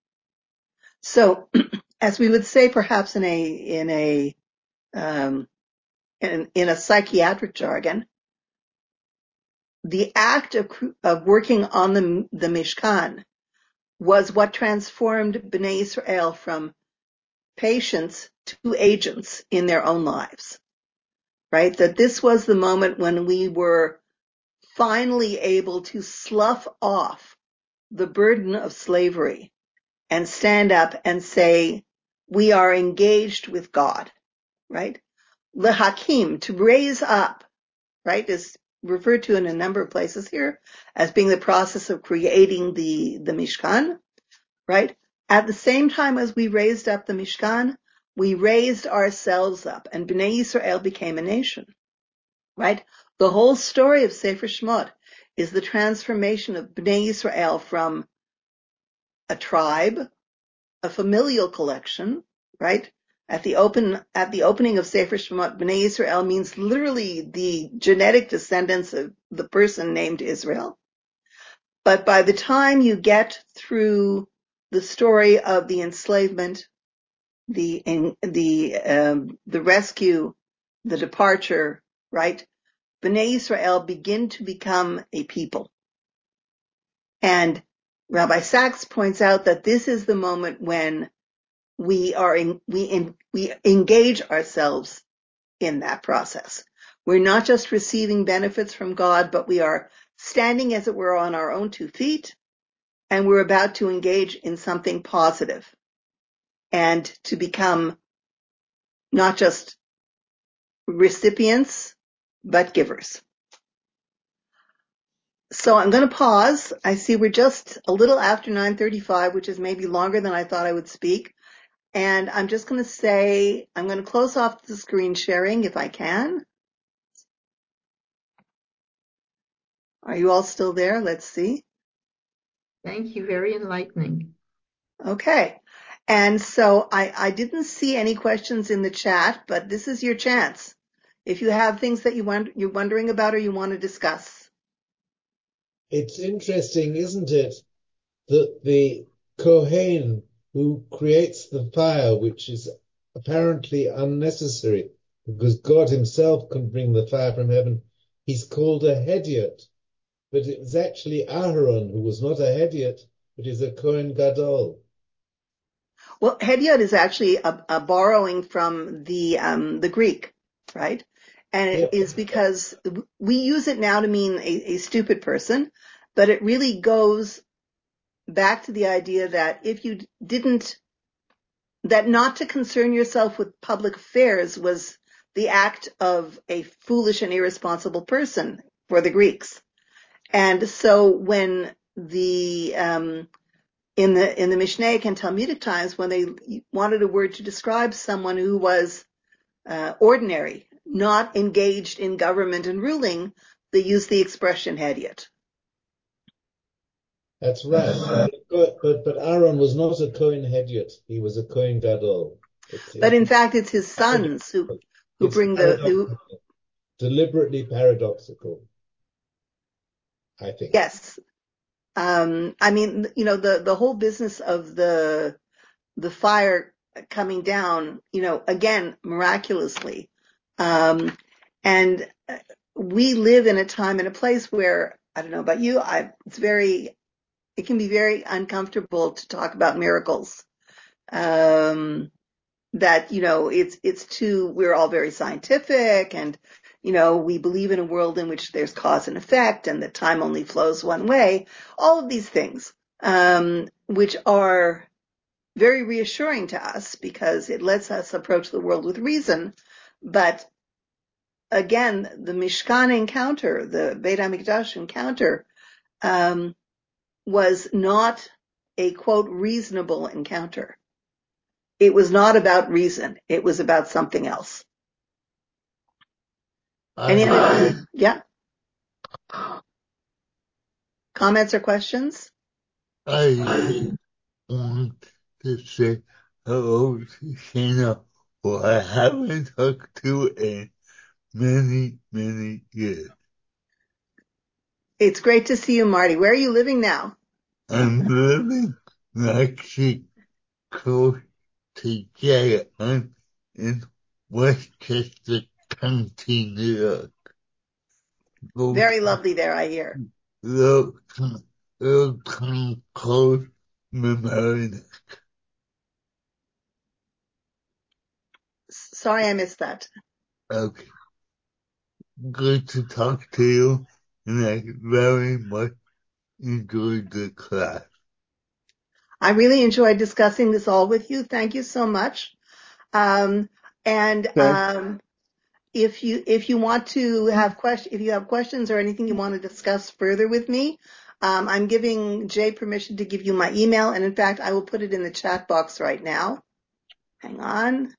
So, as we would say perhaps in a, in a, um, in, in a psychiatric jargon, the act of, of working on the, the Mishkan was what transformed Bnei Israel from patients to agents in their own lives, right? That this was the moment when we were finally able to slough off the burden of slavery and stand up and say, we are engaged with God, right? Lehakim, to raise up, right, is referred to in a number of places here as being the process of creating the, the Mishkan, right? At the same time as we raised up the Mishkan, we raised ourselves up, and Bnei Yisrael became a nation, right? The whole story of Sefer Shemot is the transformation of Bnei Yisrael from a tribe, a familial collection, right? At the open, at the opening of Sefer Shemot, Bnei Israel means literally the genetic descendants of the person named Israel. But by the time you get through the story of the enslavement, the, in, the, um, the rescue, the departure, right? Bnei Israel begin to become a people. And Rabbi Sachs points out that this is the moment when we are in, we in, we engage ourselves in that process. We're not just receiving benefits from God, but we are standing, as it were, on our own two feet, and we're about to engage in something positive and to become not just recipients, but givers. So I'm going to pause. I see we're just a little after nine thirty-five, which is maybe longer than I thought I would speak. And I'm just going to say, I'm going to close off the screen sharing if I can. Are you all still there? Let's see. Thank you. Very enlightening. Okay. And so I, I didn't see any questions in the chat, but this is your chance. If you have things that you want, you're wondering about or you want to discuss. It's interesting, isn't it, that the Kohen who creates the fire, which is apparently unnecessary because God himself can bring the fire from heaven, he's called a Hediot. but it was actually Aharon who was not a Hediot, but is a Kohen Gadol. Well, Hediot is actually a, a borrowing from the um, the Greek, right? And it Yeah. is because we use it now to mean a, a stupid person, but it really goes back to the idea that if you didn't, that not to concern yourself with public affairs was the act of a foolish and irresponsible person for the Greeks. And so when the um, in the in the Mishnaic and Talmudic times, when they wanted a word to describe someone who was uh, ordinary, not engaged in government and ruling, they used the expression Hediot. That's right. But but but Aaron was not a Kohen Hediot. He was a Kohen Gadol. It's But in it's fact, it's his sons who paradoxical. who It's bring the, the paradoxical, deliberately paradoxical, I think. yes. Um, I mean, you know, the the whole business of the the fire coming down, you know, again, miraculously. Um, and we live in a time and a place where, I don't know about you, I, it's very, it can be very uncomfortable to talk about miracles. Um, that, you know, it's, it's too, we're all very scientific and, you know, we believe in a world in which there's cause and effect and that time only flows one way. All of these things, um, which are very reassuring to us because it lets us approach the world with reason. But again, the Mishkan encounter, the Beit HaMikdash encounter, um, was not a quote reasonable encounter. It was not about reason. It was about something else. Any other, yeah, comments or questions? I want to say hello to Shana, who I haven't talked to in many, many years. It's great to see you, Marty. Where are you living now? I'm living actually close to Gallatin in Westchester County, New York. Little, Very lovely there, I hear. little, little town called Mamaroneck. Sorry I missed that. Okay. Good to talk to you, and I very much enjoyed the class. I really enjoyed discussing this all with you. Thank you so much. Um, and Okay. um, if you if you want to have question if you have questions or anything you want to discuss further with me, um, I'm giving Jay permission to give you my email, and in fact, I will put it in the chat box right now. Hang on.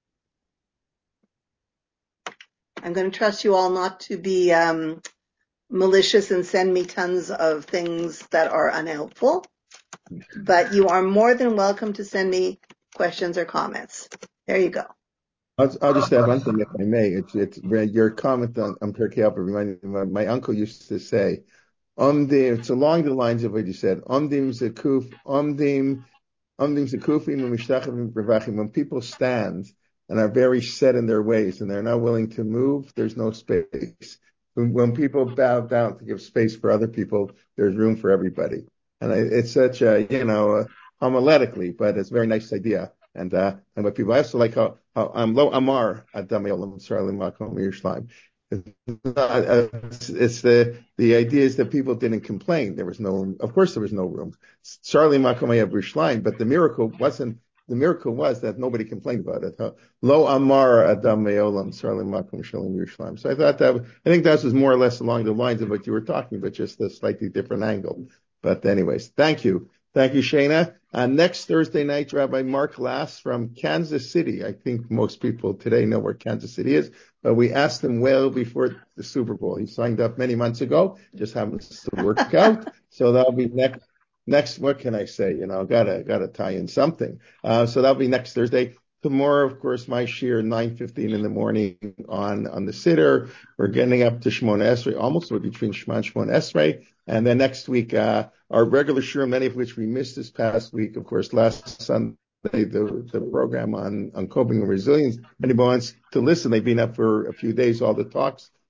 I'm going to trust you all not to be um, malicious and send me tons of things that are unhelpful, but you are more than welcome to send me questions or comments. There you go. I'll, I'll just add one thing, if I may. It's it's your comment on, on Pirkei Avos reminded me. My, my uncle used to say, "Omdim." It's along the lines of what you said. Omdim zekuf, omdim, omdim zekufim u'mishtachim b'revachim. When people stand and are very set in their ways and they're not willing to move, there's no space. When, when people bow down to give space for other people, there's room for everybody. And I, it's such a, you know, uh, homiletically, but it's a very nice idea. And uh, and what people I also like how how I'm lo amar adam yolam Israelim makom Yerushalayim. It's, it's the the idea is that people didn't complain. There was no, of course, there was no room. Charlie makom Yerushalayim, but the miracle wasn't. The miracle was that nobody complained about it. Huh? Lo amar adam yolam Charlie makom Shalom Yerushalayim. So I thought that I think that was more or less along the lines of what you were talking, but just a slightly different angle. But anyways, thank you. Thank you, Shana. Uh, next Thursday night, Rabbi Mark Lass from Kansas City. I think most people today know where Kansas City is, but we asked him well before the Super Bowl. He signed up many months ago, just happens to work out. So that'll be next, next, what can I say? You know, gotta, gotta tie in something. Uh, so that'll be next Thursday. Tomorrow, of course, my shear, nine fifteen in the morning on, on the Siddur. We're getting up to Shemona Esrei, almost between Shema and Shemona Esrei. And then next week, uh, our regular shiur, many of which we missed this past week, of course, last Sunday, the, the program on, on coping and resilience. Anybody wants to listen, they've been up for a few days, all the talks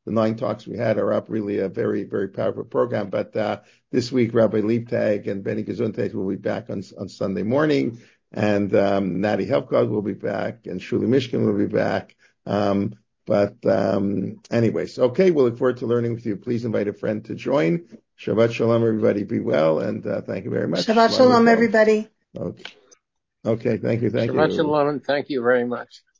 the nine talks we had are up. Really a very, very powerful program. But uh, this week, Rabbi Liebtag and Benny Gesundheit will be back on on Sunday morning, and um, Natty Helfgott will be back, and Shuli Mishkin will be back. Um, but um, anyways, okay, we'll look forward to learning with you. Please invite a friend to join. Shabbat Shalom, everybody. Be well, and uh, thank you very much. Shabbat Shalom, everybody. Okay. Okay, thank you, thank Shabbat you. Shalom, and thank you very much.